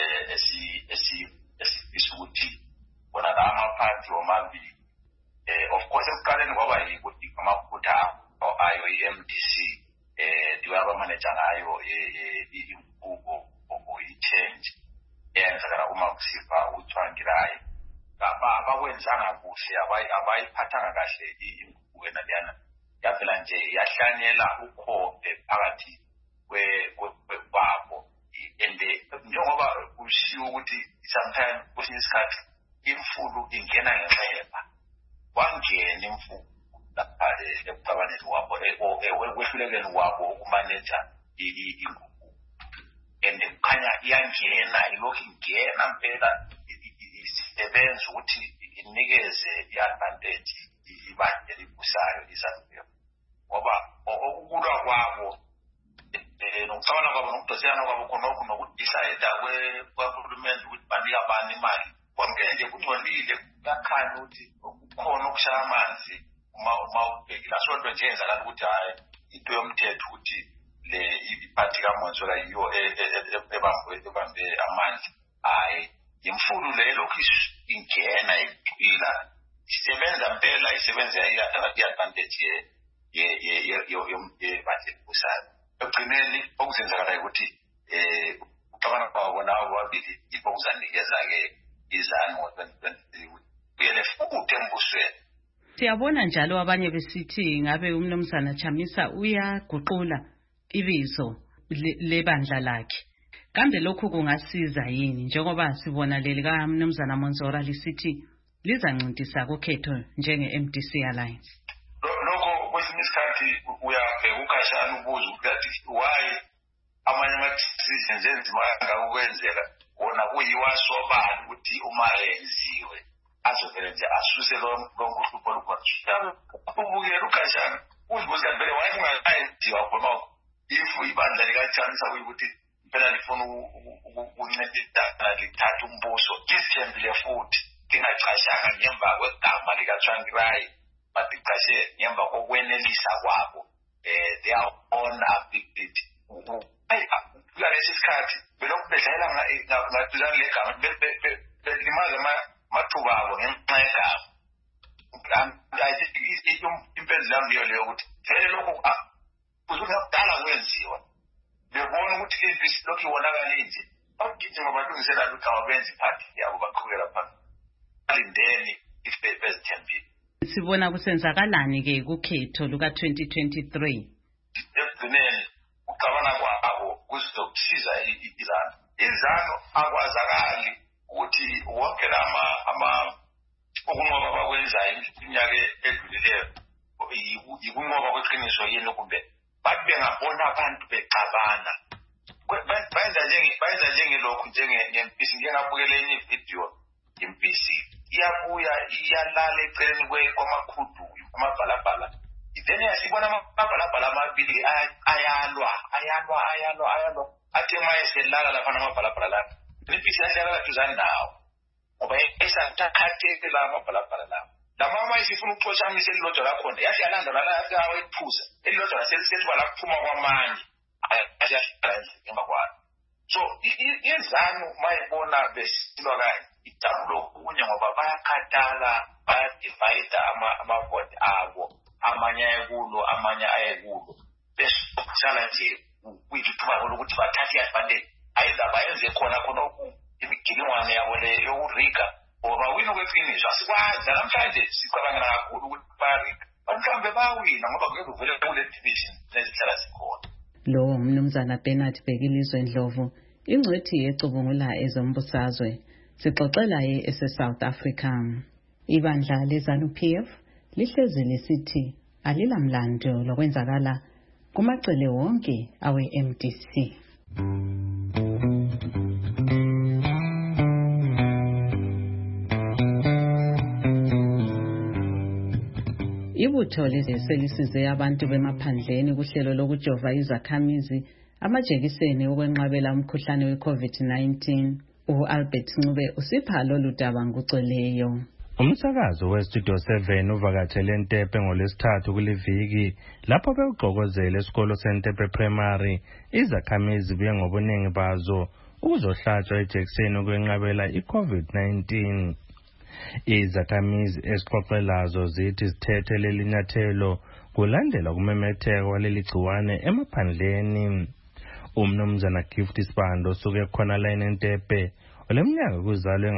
esikuthi bona la amaphathi omabili of course ekuqaleni kwaba yikuthi amaphutha ayo i-MDC diwaba manager ngayo impuko i-change eyenzakala uma kusifa uthwangirayo abakwenzanga kuhle abayiphathanga kahle impuko enaliyana yavela nje yahlanyela ukhombe phakathi kwabo. And njengoba kushiwo ukuthi sometimes kwesinye isikhathi imfulu ingena ngenxeba, wangena imfulu lapha ekucabaneni kwabo ekwehlulekeni kwabo ukumaneja ingubo, and kukhanya iyangena ilokhu ingena mpela isebenza ukuthi inikeze i-advantage ibandla elibusayo iZANU-PF, ngoba ukulwa kwabo nokucabana kwabo nokudosiyana kwabo khonokho nokudicayida kwahulumende ukuthi banika bani imali konke nje kungcolile, kuyakhanya ukuthi kukhona okushaya amanzi uma ubhekile. Asonto nje yenzakala ukuthi hayi into yomthetho ukuthi le iphathi kaMonzora yiyo ebambe amandla. Hayi imfulu le lokhu ingena icwila isebenza mpela, isebenza i-advantage yebandla elibusayo. Ekugcineni okuzenzakalayo ukuthi ucabana kwabo nabo babili yikho kuzanikeza-ke iZANU ngo-2023 uyele futhi embusweni. Siyabona njalo abanye besithi ngabe umnumzana Chamisa uyaguqula ibizo lebandla lakhe. Kambe lokhu kungasiza yini njengoba sibona leli kaMnumzana Monzora lisithi lizancintisa kukhetho njenge-MDC Alliance? Lokho kwesinye isikhathi uyabheka ukhashana ubuze ukuthi why amanye ama-decisions enzima angakwenzeka wona kuyiwasobani ukuthi uma yenziwe azovele nje asuse lonke uhlupho lukhona. Ubukela ukhashana uzibuza vele wayengayenziwa khona if ibandla likaChamisa kuyikuthi phela lifuna ukuncedisana lithatha umbuso lizithembile futhi lingacashanga ngemva kwegama likaTsvangirai but licashe ngemva kokwenelisa kwabo they are on afflicted. Kulesi sikhathi belokhu bedlalela ngaduzane legama belimaza amathuba abo ngenxa yegama. Impendulo yami leyo yokuthi vele lokhu kuzakudala kwenziwa bebona ukuthi impisi lokhu ibonakala nje bagijima balungiselela igama benze iphathi yabo baqhubekela phambili balindeni bezithembile. Sibona kusenzakalani-ke kukhetho luka-2023? Ekugcineni ucabana kwabo kuzokusiza izano akwazakali ukuthi wonke ukunqoba bakwenzayo iminyaka edlulileyo yikunqoba kweqiniso yini kumbe bathi bengabona abantu bexabana bayenza njengelokhu njengempisi. Ngiyengabukela enye ividiyo impisi iyabuya iyalala eceleni kwamakhudu amabhalabhala then yasibona amabhalabhala amabili ayalwa athi ma eselala laphana amabhalabhala lawo impisi yahlala duzane nawo ngoba esathatheke la amabhalabhala lawo. Lamama isifuna ukuxoshamisa elilodwa lakhona yathi yalandana yawethusa elilodwa laselisethwa lakuphuma kwamanye ayahlala emva kwalo. So izanu mayibona besilwa kanye idabulo kunye ngoba bayakhathala bayadivide amavoti abo amanye ayekulo amanye ayekulo besala nje kuyithuba lokuthi bathathe advantage ayeza bayenze khona imigilingwane yabo le yokurika ngoba wina kweqiniso asikwazi namhlanje sicabangela kakhulu ukuthi bayarika mhlawumbe bayawina ngoba kuke kuvele kule division nezihlala zikhona. Lo Mnumzana Bernard Bhekilizwe Ndlovu ingcwethi yecubungula ezombusazwe sixoxela ese-South Africa. Ibandla leZANU-PF lihlezi lisithi alilamlando lokwenzakala kumacele wonke awe-MDC. Ibutho selisize abantu bemaphandleni kuhlelo lokujova izakhamizi amajekiseni okwenqabela umkhuhlane we-COVID-19. U-Albert Ncube usipha lolu daba nguceleyo. Umsakazo weStudio 7 uvakatshele eNtepe ngolesithathu kuliviki lapho bewugqokozela esikolo seNtepe Primary izakhamizi buye ngobuningi bazo ukuzohlatshwa ijekiseni okwenqabela i-COVID-19. Izakhamizi esixoxelazo zithi zithethe leli nyathelo kulandela kumemetheka waleli gciwane emaphandleni. Umnumzana Gift Sibando osuke khona la eNtepe oleminyaka kuzalwe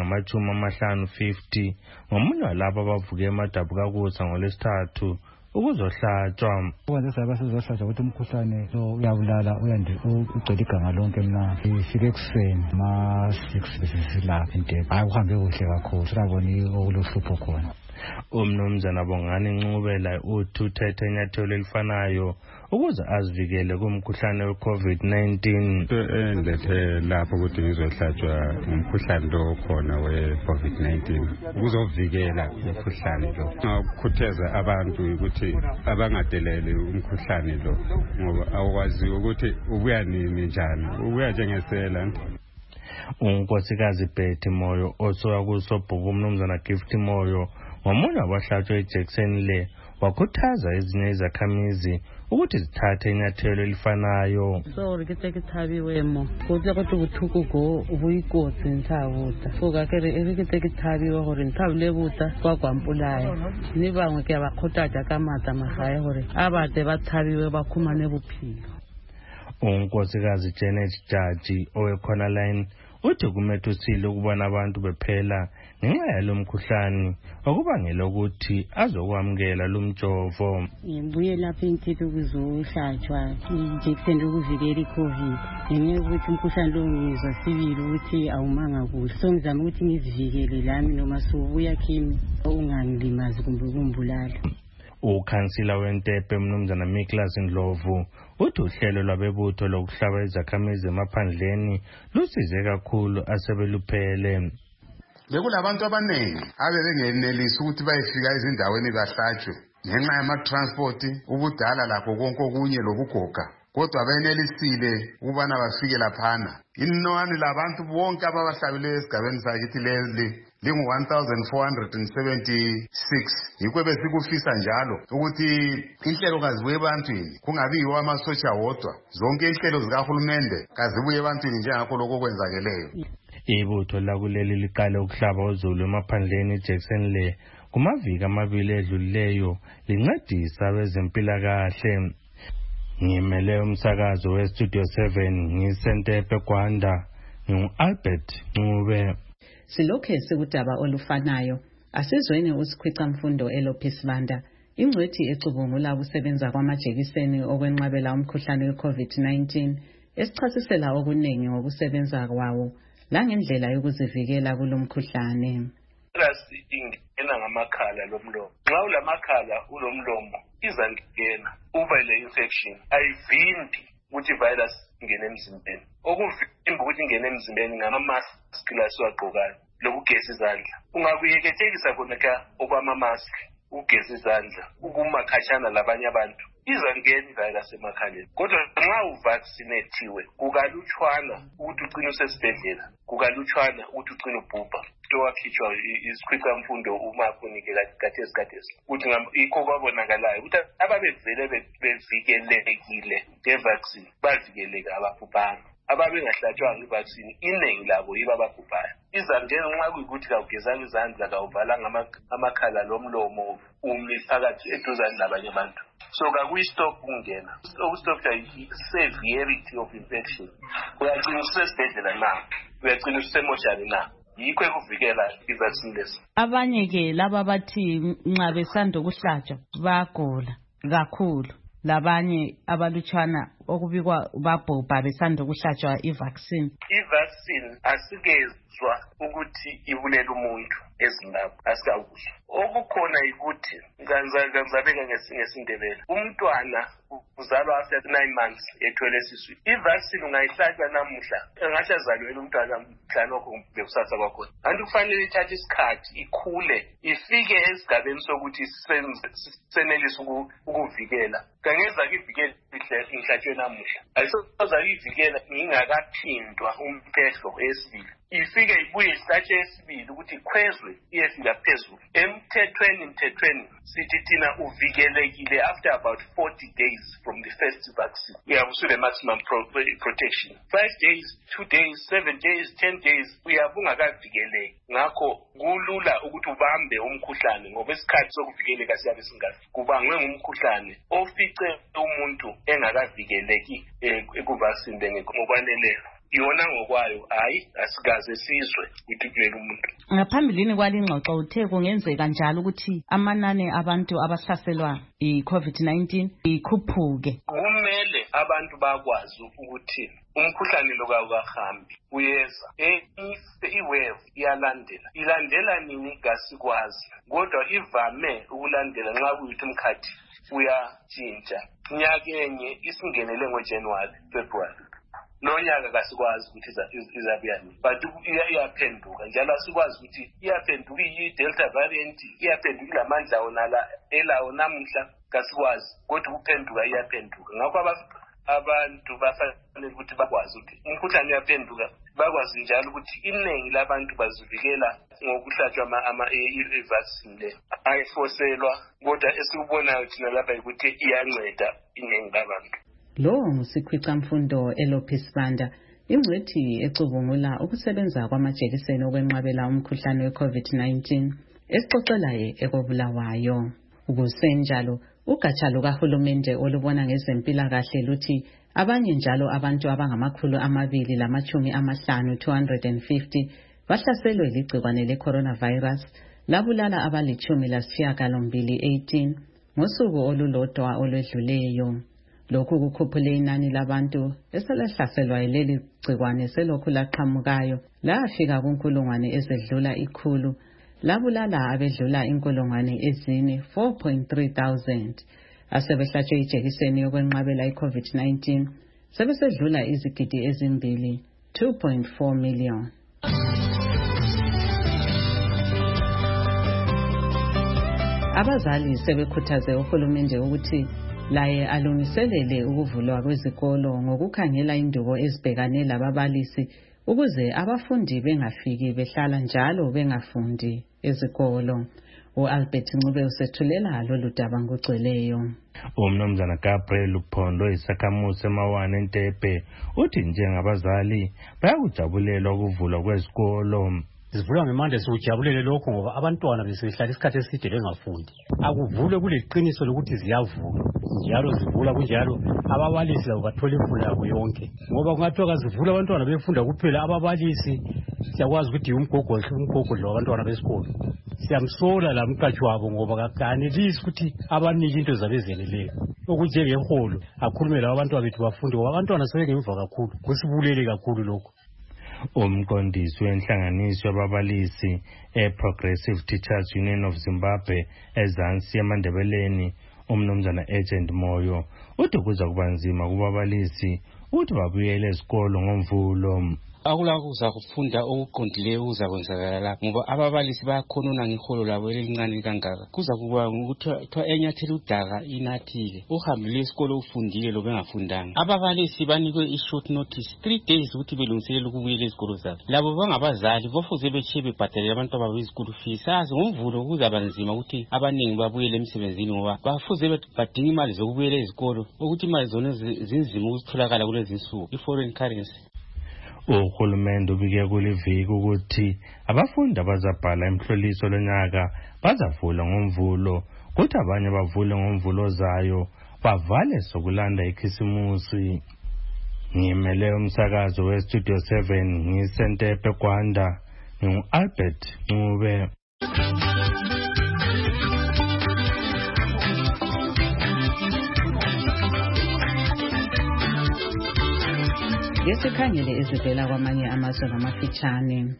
ngama-50 ngomunye walabo abavuke emadabukakusa ngolesithathu ukuzohlatshwa. Ukwenza saba sizohlatshwa ukuthi umkhuhlane lo uyabulala ugcwele iganga lonke. Mina ngifike ekuseni ma-6 besisilapha eNtepe. Hayi kuhambe kuhle kakhulu sirabona okulohlupho khona. Umnumzana Bongani Ncube uthi uthethe inyathelo elifanayo ukuze azivikele kumkhuhlane we-COVID-19. Enlethe lapho ukuthi ngizohlatshwa umkhuhlane lo khona we-COVID-19 ukuzovikela umkhuhlane lo. Ngakukhuthaza abantu ukuthi abangadeleli umkhuhlane lo ngoba awukwazi ukuthi ubuya nini njani, ubuya njengesela. Unkosikazi Betty Moyo osoya kusobhuku umnumzana Gift Moyo ngomunye wabahlatshwa ijekiseni le wakhuthaza ezinye izakhamizi ukuthi zithathe inyathelo elifanayo. So riketekithabiwemo kuze kuti buthukugo ubuyikotsi nthabuta so kakere riketekithabiwe gore nthabule buta kwagwampulayo nibangwe ke abakhothaja kamata mahaya gore abade bathabiwe bakhumane buphilo. Unkosikazi Janet Jaji owekhona line uthi kumethusile ukubona abantu bephela ngenxa yalo mkhuhlane okubangela ukuthi azokwamukela lo mjovo. Ngibuye lapha eNtepe ukuzohlatshwa ijekiseni yokuvikela iCovid. Ngenxa ukuthi umkhuhlane lo ngizwa sibili ukuthi awumanga kuhle. So ngizama ukuthi ngizivikele lami noma sobuya kimi ungangilimazi kumbe kumbulala. Ukhansila weNtepe Mnumzana Miklas Ndlovu uthi uhlelo lwabebutho lokuhlaba izakhamizi emaphandleni lusize kakhulu asebeluphele. Bekulabantu abaningi abebengenelisi ukuthi bayefika ezindaweni kahlatshwe ngenxa yama-transport, ubudala lakho konke okunye lobugoga, kodwa benelisile ukubana bafike laphana. Inani labantu bonke ababahlabileyo esigabeni sakithi leli lingu-1476. Yikho besikufisa njalo ukuthi inhlelo kazibuye ebantwini, kungabiyiwo amasotsha wodwa. Zonke inhlelo zikahulumende kazibuye ebantwini njengakho lokho okwenzakeleyo. Ibutho lakuleli liqale ukuhlaba uZulu emaphandleni eJackson le kumaviki amabili edlulileyo lincedisa abezempilakahle. Ngimele umsakazo weStudio 7 ngisentepe Gwanda ngu-Albert Ncube. Silokhe sikudaba olufanayo asizweni usikhwicamfundo Elopis Banda ingcwethi ecubungula ukusebenza kwamajekiseni okwenqabela umkhuhlane we-COVID-19 esichasisela okuningi ngokusebenza kwawo langendlela yokuzivikela kulomkhuhlane. Ingena ngamakhala lomlomo. Nxa ulamakhala ulomlomo izangena uba le infection ayivimbi ukuthi virus ingene emzimbeni. Okuvimba ukuthi ingene emzimbeni ngama-mask lasiwagqokayo lokugeza izandla. Ungakuyekethekisa khona ka okwama-mask ugeza izandla ukumakhatshana labanye abantu izangena ivirus emakhaleni. Kodwa nxa uvaccinathiwe kukalutshwana ukuthi ugcine usesibhedlela, kukalutshwana ukuthi ugcine ubhubha. Wakhitshwa isikhwicamfundo umakunike kathesi ukuthi yikho kwabonakalayo ukuthi ababevele bevikelekile ngevaccine bavikeleka ababhubhanga. Ababengahlatshwanga ivaccine iningi labo yibo ababhubhayo. Izangena nxa kuyikuthi kawugezanga izandla kawuvalanga amakhala lomlomo umi phakathi eduzane labanye abantu, so kakuyistop ukungena. Ukustopha i-severity of infection. Uyagcina usesibhedlela na, uyagcina usemoshari na. Yikho ekuvikela ivaccine lesi. Abanye ke laba bathi nxa besanda ukuhlatshwa bagula kakhulu, labanye abalutshwana okubikwa babhubha besanda ukuhlatshwa ivaccine. Ivaccine asikezwa ukuthi ibulela umuntu eZimbabwe, asikawuhle. Okukhona yikuthi ngizabeka ngesindebele. Umntwana uzalwa after 9 months ethwele esiswini. Ivaccine ungayihlatshwa namuhla engathi azalwele umntwana mhlanokho bekusasa kwakhona. Kanti kufanele ithathe isikhathi ikhule ifike esigabeni sokuthi senelise ukuvikela. Kangeza ivikele ihlatshwe namuhla. Ayisoza ivikela ingakaphindwa umphehlo esibili. Ifike ibuye ihlatshwe esibili ukuthi ikhwezwe iyefika phezulu. Emthethweni sithi thina uvikelekile after about 40 days from the first vaccine. Uyabusule maximum protection. 5 days, 2 days, 7 days, 10 days uyabungakavikeleki. Ngakho kulula ukuthi ubambe umkhuhlane ngoba isikhathi sokuvikeleka siyabe singafiki. Kubangwe ngumkhuhlane ofice umuntu engakavikeleki ekuvaccine ngokwaneleyo. Yona ngokwayo asikaze sizwe ukuthi umuntu. Ngaphambilini kwalingxoxo uthe kungenzeka njalo ukuthi amanani abantu abahlaselwa i-COVID-19 ikhuphuke. Kumele abantu bakwazi ukuthi umkhuhlane lo kawuhambi uyeza. I-wave ilandela nini kasikwazi, kodwa ivame ukulandela nxa kuyuthi umkhathi uyatshintsha. Nyakenye isingenele ngoJanuary, February. Nonyaka kasikwazi ukuthi izabuyani, but iyaphenduka njalo asikwazi ukuthi iyaphenduka iyi-Delta variant, iyaphenduka ilamandla onala elawo namuhla kasikwazi, kodwa ukuphenduka iyaphenduka. Ngakho abantu bafanele ukuthi bakwazi ukuthi umkhuhlane uyaphenduka, bakwazi njalo ukuthi iningi labantu bazivikela ngokuhlatshwa i-vaccine le. Ayifoselwa, kodwa esikubonayo thina lapha ukuthi iyanceda iningi labantu. Lo ngusikhwicamfundo Elopis Banda ingcwethi ecubungula ukusebenza kwamajekiseni okwenqabela umkhuhlane we-COVID-19 esixoxelayo ekobulawayo. Ukusenjalo ugatsha lukahulumende olubona ngezempilakahle luthi abanye njalo abantu abangama250 250 bahlaselwe ligcikwane le-coronavirus labulala abali-18 ngosuku olulodwa olwedluleyo. Lokhu kukhuphule inani labantu eselahlaselwa yileli gcikwane selokhu laqhamukayo lafika kunkulungwane ezedlula 100 labulala abedlula inkulungwane ezine 4.3,000 asebehlatshwe ijekiseni yokwenqabela i-COVID-19 sebesedlula izigidi ezimbili 2.4 million. Abazali sebekhuthaze uhulumende ukuthi laye alungiselele ukuvulwa kwezikolo ngokukhangela indubo ezibhekane lababalisi ukuze abafundi bengafiki behlala njalo bengafundi ezikolo. U-Albert Ncube usethulela lolu daba ngokugcweleyo. Umnumzana Gabriel Uphondo isakhamuzi emawane eNtepe uthi njengabazali bayakujabulela ukuvulwa kwezikolo. Sivula ngemande sijabulele lokho ngoba abantwana besehlala isikhathi eside bengafundi. Akuvule kuleqiniso lokuthi ziyavula. Njalo zivula kunjalo ababalisi labo bathola imfundo yabo yonke. Ngoba kungathiwa zivula abantwana befunda kuphela ababalisi siyakwazi ukuthi umgogodlo wabantwana besikolo. Siyamsola la mqashi wabo ngoba akakanelisi ukuthi abanike into zabezeleleyo. Okunjengeholo akhulume labo abantwana bethu bafunde ngoba abantwana sebengemva kakhulu. Kusibulele kakhulu lokho. Umqondisi wenhlanganiso yababalisi Progressive Teachers Union of Zimbabwe ezansi eMandebeleni umnumzana Agent Moyo uthi kuza kuba nzima kubabalisi ukuthi babuyele esikolo ngomvulo. Akulako uzakufunda okuqondileyo uzakwenzakala ngoba ababalisi bayakhonona ngeholo labo elincane kangaka. Kuza kuba ngokuthiwa enyathela udaka inathile. Uhambile esikolo ufundile lo bengafundanga. Ababalisi banikwe i-short notice 3 days ukuthi belungiselele ukubuyela ezikolo zabo. Labo bangabazali bofuze beshiye bebhadalele abantwana babo izikolo fees. Sazi ngomvulo kuzaba nzima ukuthi abaningi babuyele emsebenzini ngoba bafuze badinga imali zokubuyela ezikolo ukuthi imali zona zinzima ukutholakala kulezi insuku i-foreign currency. Uhulumende ubike kuliviki ukuthi abafundi abazabhala imhloliso lonyaka bazavula ngomvulo kuthi abanye bavule ngomvulo zayo bavale sokulanda ikhisimusi. Ngimele umsakazo weStudio 7 ngisentepe Gwanda ngingu-Albert Ncube. Ngesikhangele ezivela kwamanye amazwe ngamafitshane.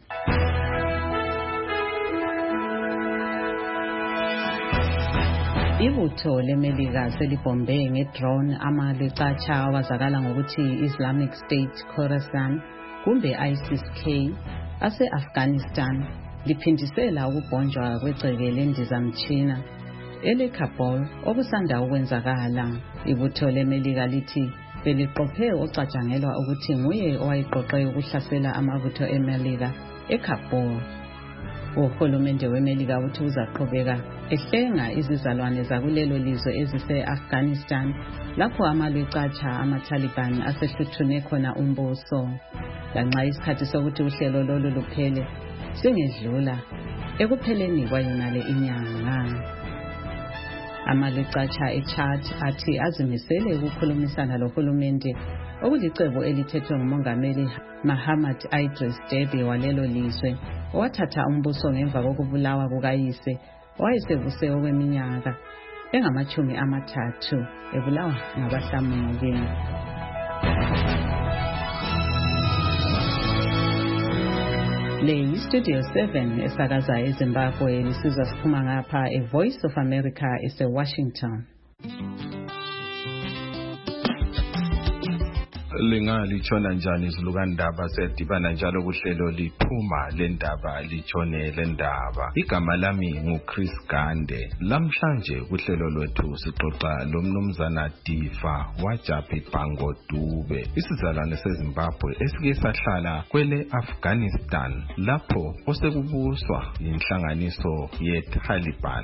Ibutho leMelika selibombe ngedrone amaLecatsha awazakala ngokuthi Islamic State Khorasan kumbe ISIS-K ase-Afghanistan liphindisela ukubhonjwa kwegceke lendizamtshina ele-Kabul okusanda ukwenzakala. Ibutho leMelika lithi beliqophe ocatshangelwa ukuthi nguye owayiqoqe ukuhlasela amabutho eMelika eKabul. Uhulumende weMelika uthi uzaqhubeka ehlenga izizalwane zakulelo lizwe ezise-Afghanistan lapho amaLecatsha amaTaliban asehluthune khona umbuso. Lanxa isikhathi sokuthi uhlelo lolu luphele singedlula ekupheleni kwayonale inyanga. AmaLecatsha eChad athi azimisele ukukhulumisana lohulumende okulicebo elithethwe ngumongameli Mahamat Idris Deby walelo lizwe owathatha umbuso ngemva kokubulawa kukayise owayesebuse okweminyaka engama-30 ebulawa ngabahlamuki. Le yiStudio 7 esakaza eZimbabwe lisizwa siphuma ngapha eVoice of America ese-Washington. Lingalitshona njani izilukandaba sedibana njalo kuhlelo liphuma lendaba litshone lendaba. Igama lami nguChris Gande. Lamhlanje kuhlelo lwethu sixoxa lomnumzana Difa waJapi Bhango Dube, isizalwane seZimbabwe esike sahlala kwele Afghanistan lapho osekubuswa inhlanganiso yeTaliban.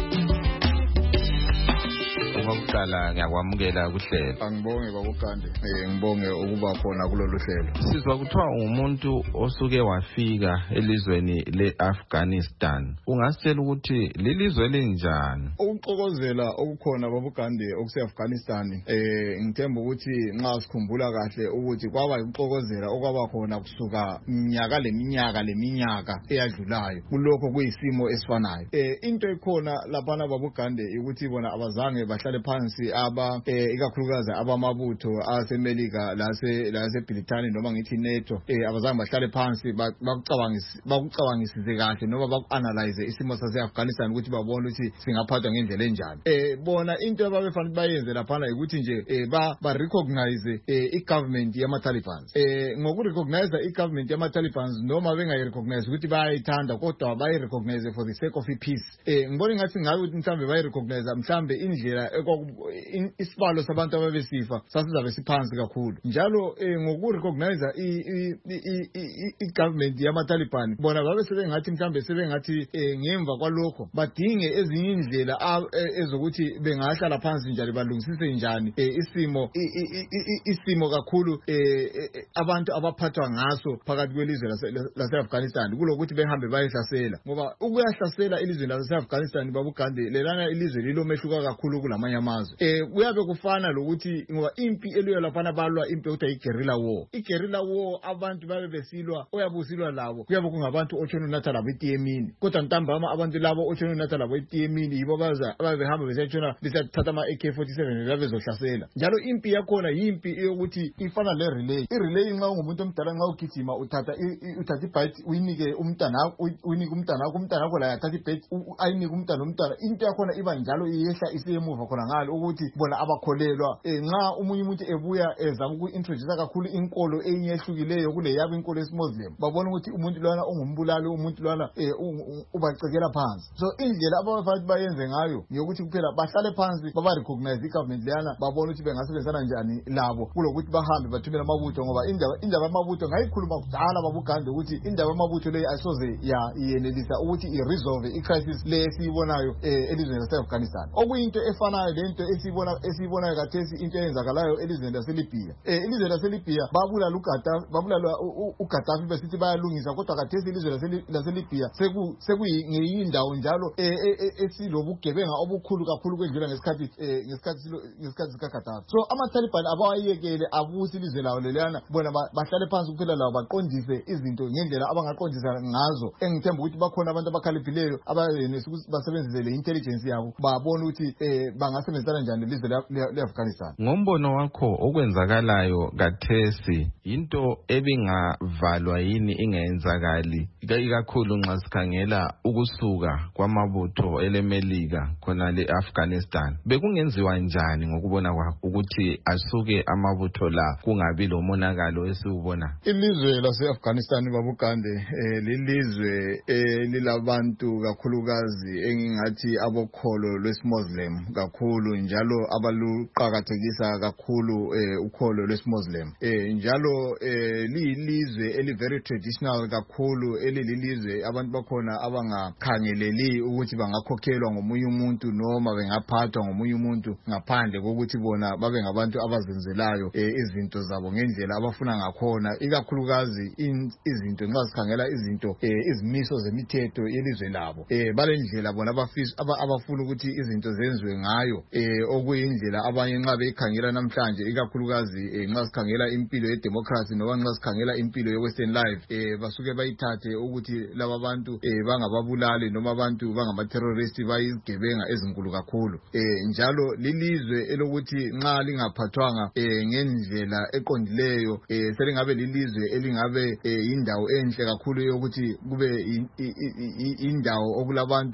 Ukuqala ngiyakwamukela kuhlelo. Angibonge babukande. Ngibonge ukuba khona kulolu hlelo. Sizwa kuthiwa umuntu osuke wafika elizweni leAfghanistan. Ungasitshela ukuthi lelizwe linjani? Ukuxokozela okukhona babukande okuseAfghanistan ngithemba ukuthi nxa sikhumbula kahle ukuthi kwaba ukuxokozela okwaba khona kusuka leminyaka eyadlulayo. Kulokho kuyisimo esifanayo. Into ekhona lapha babukande ukuthi bona abazange bahlale bahlale phansi ikakhulukazi abamabutho asemelika lase Britani noma ngithi NATO abazange bahlale phansi bakucabangisise kahle noma baku-analyze isimo sase-Afghanistan ukuthi babone ukuthi singaphathwa ngendlela enjani. Bona into ababefanele bayenze laphana ukuthi nje ba-recognize i-government yama-Talibans. Ngoku-recognize i-government yama-Talibans noma bengayi-recognize ukuthi bayayithanda kodwa bayi-recognize for the sake of peace. Ngibona ngathi ngabe ukuthi mhlambe bayi-recognize mhlambe indlela isibalo sabantu ababesifa sasizabe siphansi kakhulu. Njalo ngoku-recognize i-government yama-Taliban bona babe sebengathi mhlambe sebengathi ngemva kwalokho badinge ezinye indlela ezokuthi bengahlala phansi njalo balungisise njani isimo kakhulu abantu abaphathwa ngaso phakathi kwelizwe lase-Afghanistan kulokuthi behambe bayehlasela ngoba ukuyahlasela ilizwe lase-Afghanistan babugande lelana ilizwe lilomehluka kakhulu kulamanye amazwe. Kuyabe kufana lokuthi ngoba impi eliyo laphana balwa impi okuthiwa i-guerrilla war. I-guerrilla war abantu babe besilwa oyabusilwa labo kuyabe kungabantu otshona unatha labo etiyemini kodwa ntambama abantu labo otshona unatha labo etiyemini yibo ababehamba besatshona besathatha ama-AK-47 babezohlasela. Njalo impi yakhona yimpi eyokuthi ifana le-relay. I-relay nxa ungumuntu omdala nxa ugijima uthatha ibhayiti uyinike umntanakho umntanakho la yathatha ibhayiti ayinike umntana. Into yakhona iba njalo iyehla isiyemuva khona ngalo ukuthi bona abakholelwa nxa umunye umuntu ebuya ezama uku-introduce kakhulu inkolo enye ehlukileyo kule yabo inkolo yesi-Muslim babona ukuthi umuntu lwana ungumbulali umuntu lwana ubacekela phansi. So indlela abafanele bayenze ngayo ngiyokuthi kuphela bahlale phansi baba-recognize i-government leyana babona ukuthi bengasebenzisana njani labo kulokuthi bahambe bathumele amabutho ngoba indaba yamabutho ngayikhuluma kudala babugande ukuthi indaba yamabutho leyo ayisoze yenelisa ukuthi i-resolve i-crisis le esiyibonayo elizweni lase-Afghanistan. Okuyinto efanayo lento esiyibonayo kathesi into eyenzakalayo elizweni lase-Libya. Ilizwe lase-Libya babulala uGaddafi besithi bayalungisa kodwa kathesi ilizwe lase-Libya sekuyindawo njalo esilobugebenga obukhulu kakhulu kwedlula ngesikhathi sikaGaddafi. So ama-Taliban abawayekele abuse ilizwe lawo leliyana bona bahlale phansi kuphela lawo baqondise izinto ngendlela abangaqondisa ngazo. Engithemba ukuthi bakhona abantu abakhaliphileyo abayenelisa ukuthi basebenzise le intelligence yabo babone ukuthi bangasebenzisana njani lelizwe le-Afghanistan. Ngombono wakho okwenzakalayo kathesi into ebingavalwa yini ingenzakali ikakhulu nxa sikhangela ukusuka kwamabutho elemelika khona le-Afghanistan bekungenziwa njani ngokubona kwakho ukuthi asuke amabutho la kungabi lomonakalo esiwubona? Ilizwe lase-Afghanistan babugande lilizwe lilabantu kakhulukazi engingathi abokholo lwesi-Muslim kakhulu njalo abaluqakathekisa kakhulu ukholo lwesi-Muslim njalo liyilizwe eli-very traditional kakhulu elilizwe abantu bakhona abangakhangeleli ukuthi bangakhokhelwa ngomunye umuntu noma bengaphathwa ngomunye umuntu ngaphandle kokuthi bona babe ngabantu abazenzelayo izinto zabo ngendlela abafuna ngakhona ikakhulukazi izinto nxa sikhangela izinto izimiso zemithetho yelizwe labo balendlela bona abafuna ukuthi izinto zenziwe ngayo okuyindlela abanye nxa beyikhangela namhlanje ikakhulukazi nxa sikhangela impilo yedemocracy noma nxa sikhangela impilo ye-Western life basuke bayithathe ukuthi laba bantu bangababulali noma abantu bangama-terrorist bayizigebenga ezinkulu kakhulu. Njalo lilizwe elokuthi nxa lingaphathwanga ngendlela eqondileyo selingabe lilizwe elingabe indawo enhle kakhulu yokuthi kube indawo okulabantu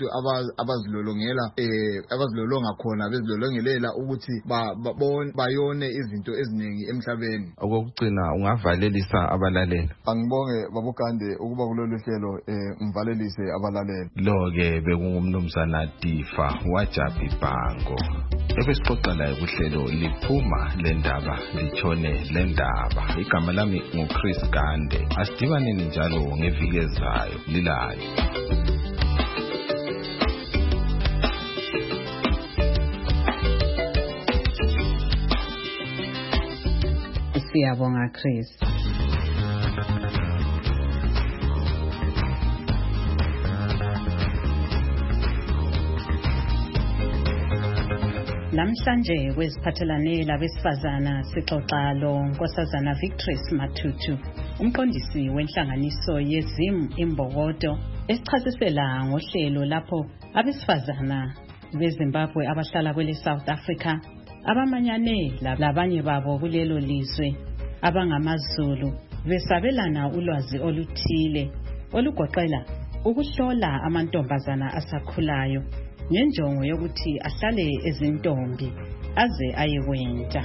abazilolonga khona bezilolongelela ukuthi bayone izinto eziningi emhlabeni. Okugcina ungavalelisa abalaleli. Angibonge babugande ukuba kulolu hlelo ngivalelise abalaleli. Lo-ke bekungumnumzana Difa waJabi Bhango ebesixoxa laye kuhlelo liphuma lendaba litshone lendaba. Igama lami nguChris Gande. Asidibaneni njalo ngeviki ezayo lilayo. Siyabonga Chris. Namhlanje kweziphathelane labesifazana sixoxa lo Nkosazana Victory Matutu, umqondisi wenhlanganiso yeZim Imbokodo, esichasisela ngohlelo lapho abesifazana beZimbabwe abahlala kwele South Africa abamanyane labanye babo kulelo lizwe abangamaZulu besabelana ulwazi oluthile olugoqela ukuhlola amantombazana asakhulayo ngenjongo yokuthi ahlale ezintombi aze ayekwenta.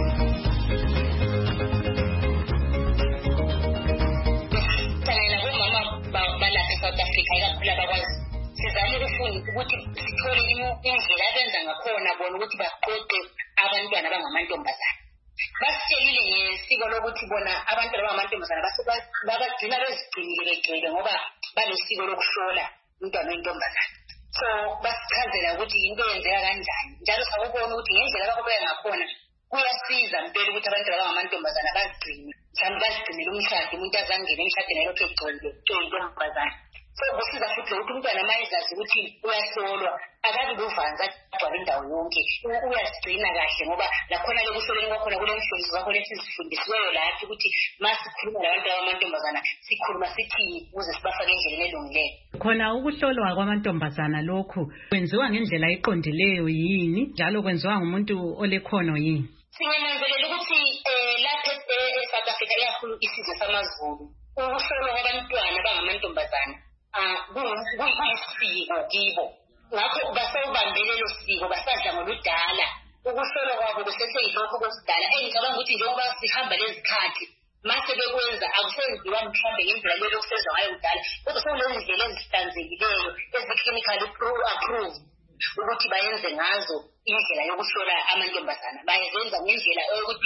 Ukuthi sithole indlela abenza ngakhona bona ukuthi baqoqe abantwana abangamantombazana. Basitshelile ngesiko lokuthi bona abantwana abangamantombazana babagcina bezigcinile begcwele ngoba banesiko lokuhlola umntwana oyintombazana. So basichazela ukuthi into yenzeka kanjani njalo sakubona ukuthi ngendlela abakubeka ngakhona kuyasiza mpela ukuthi abantwana abangamantombazana bazigcine. Mhlawumbe bazigcinele umshado umuntu azangene emshadweni elokhu egcwele oyintombazana. So kusiza futhi ukuthi umntwana mayezazi ukuthi uyahlolwa akabi luvanza agcwala indawo yonke uyazigcina kahle ngoba lakhona lokuhloleni kwakhona kulemfundiso kwakhona esizifundisiweyo lapho ukuthi masikhuluma labantu abamantombazana sikhuluma sithini ukuze sibafake endleleni elungileyo. Khona ukuhlolwa kwamantombazana lokhu kwenziwa ngendlela eqondileyo yini njalo kwenziwa ngumuntu olekhono yini? Singananzelela ukuthi lapha eSouth Africa ikakhulu isizwe samaZulu ukuhlolwa kwabantwana abangamantombazana kuyisiko kibo. Ngakho basawubambele lo siko basadla ngoludala ukuhlolwa kwabo kuseseyilokho kwesidala engicabanga ukuthi njengoba sihamba lezikhathi mase bekwenza akusenziwa mhlawumbe ngendlela leyo okusenza ngayo kudala kodwa sekunezindlela ezihlanzekileyo ezi-clinically approved ukuthi bayenze ngazo indlela yokuhlola amantombazana. Bayenza ngendlela yokuthi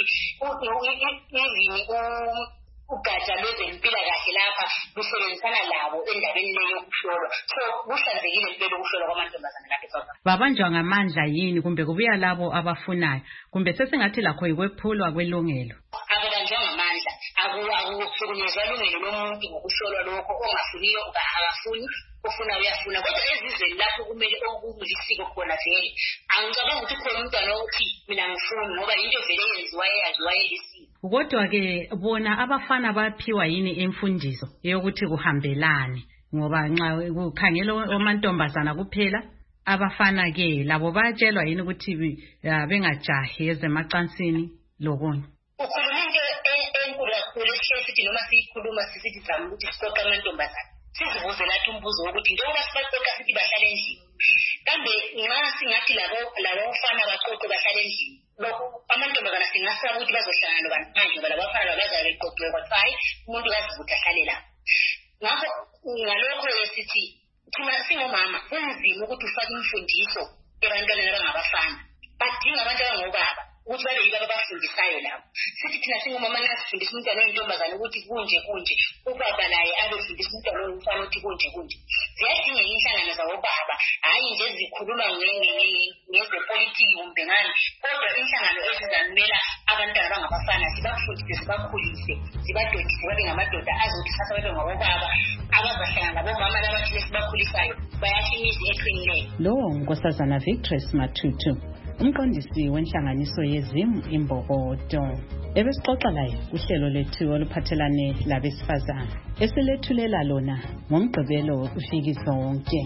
ugatsha lwezempilakahle lapha lusebenzisana labo endabeni leyo yokuhlolwa. So kuhlanzekile impela ukuhlolwa kwamantombazana lapha eSouth Africa. Babanjwa ngamandla yini kumbe kubuya labo abafunayo kumbe sesingathi lakho yikwephulwa kwelungelo? Ababanjwa ngamandla akuhlukunyezwa ilungelo lomuntu ngokuhlolwa lokho ongafuniyo akafuni ofuna uyafuna kodwa ezizweni lapho kumele okulisiko khona vele angicabanga ukuthi khona umntwana othi mina ngifuni ngoba into vele yenziwa eyaziwa elisiko. Kodwa-ke bona abafana baphiwa yini imfundiso yokuthi kuhambelane ngoba nxa kukhangela amantombazana kuphela abafana-ke labo bayatshelwa yini ukuthi bengajahi ezemacansini lokunye? Ukhuluma into enkulu kakhulu esihle sithi noma siyikhuluma sisithi zama ukuthi siqoqe amantombazana sizibuze lathi umbuzo wokuthi njengoba sibaqoqa sithi bahlale endlini kambe nxa singathi labo bafana baqoqe bahlale endlini lokhu amantombazana singasaba ukuthi bazohlangana nobantu phandle ngoba labafana bazabe beqoqiwe kodwa hayi umuntu kazibuthi ahlale lapho. Ngakho ngalokho sithi thina singomama kunzima ukuthi ufake imfundiso ebantwaneni abangabafana badinga abantu abangobaba ukuthi babe yibo ababafundisayo labo. Sithi thina singomama nxa sifundisa umntwana oyintombazana ukuthi kunje ubaba naye abefundisa umntwana oyimfana ukuthi kunje. Ziyadingeka inhlangano zabobaba hayi nje zikhuluma ngezepolitiki kumbe ngani kodwa inhlangano ezizamela abantwana abangabafana zibafundise zibakhulise zibadodise babe ngamadoda azothi sasa babe ngabobaba abazahlangana labomama labathile sibakhulisayo bayasho imizi eqinileyo. Lowo Nkosazana Victress Mathutu umqondisi wenhlanganiso yeZim Imbokodo ebesixoxa laye kuhlelo lethu oluphathelane labesifazana esilethulela lona ngomgqibelo ufiki zonke.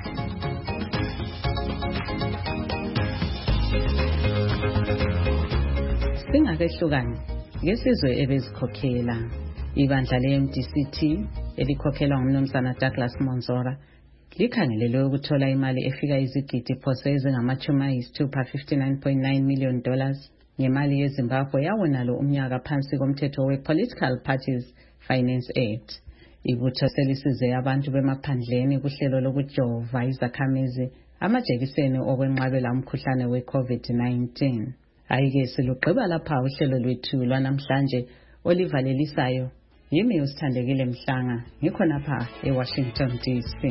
Singakehlukani ngesizwe ebezikhokhela ibandla le-MDCT elikhokhelwa ngumnumzana Douglas Monzora likhangelelwe ukuthola imali efika izigidi phose ezingama-$59.9 million ngemali yeZimbabwe yawonalo umnyaka phansi komthetho we-Political Parties Finance Act. Ibutho selisize abantu bemaphandleni kuhlelo lokujova izakhamizi amajekiseni okwenqabela umkhuhlane we-COVID-19. Ayike silugqiba lapha uhlelo lwethu lwanamhlanje olivalelisayo. Yimi usithandekile Mhlanga ngikhona pha eWashington DC.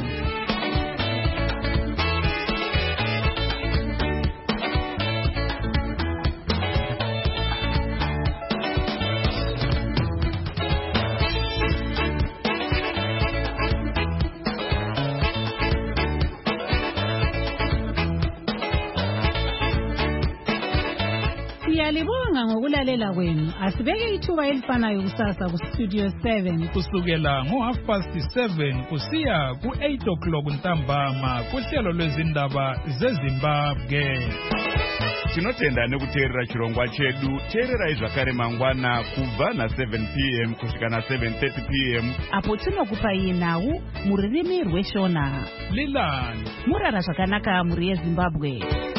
Siyalibonga ngokulalela kwenu. Asibeke ithuba elifanayo kusasa kustudio 7 kusukela ngo7:30 kusiya ku8 ntambama kuhlelo lwezindaba zeZimbabwe. Tinotenda nekuteerera chirongwa chedu. Teererai zvakare mangwana kubva na7 p.m. kusvika na7:30 p.m. apo tinokupai nhau mururimi rweshona. Lilani murara zvakanaka muri yeZimbabwe.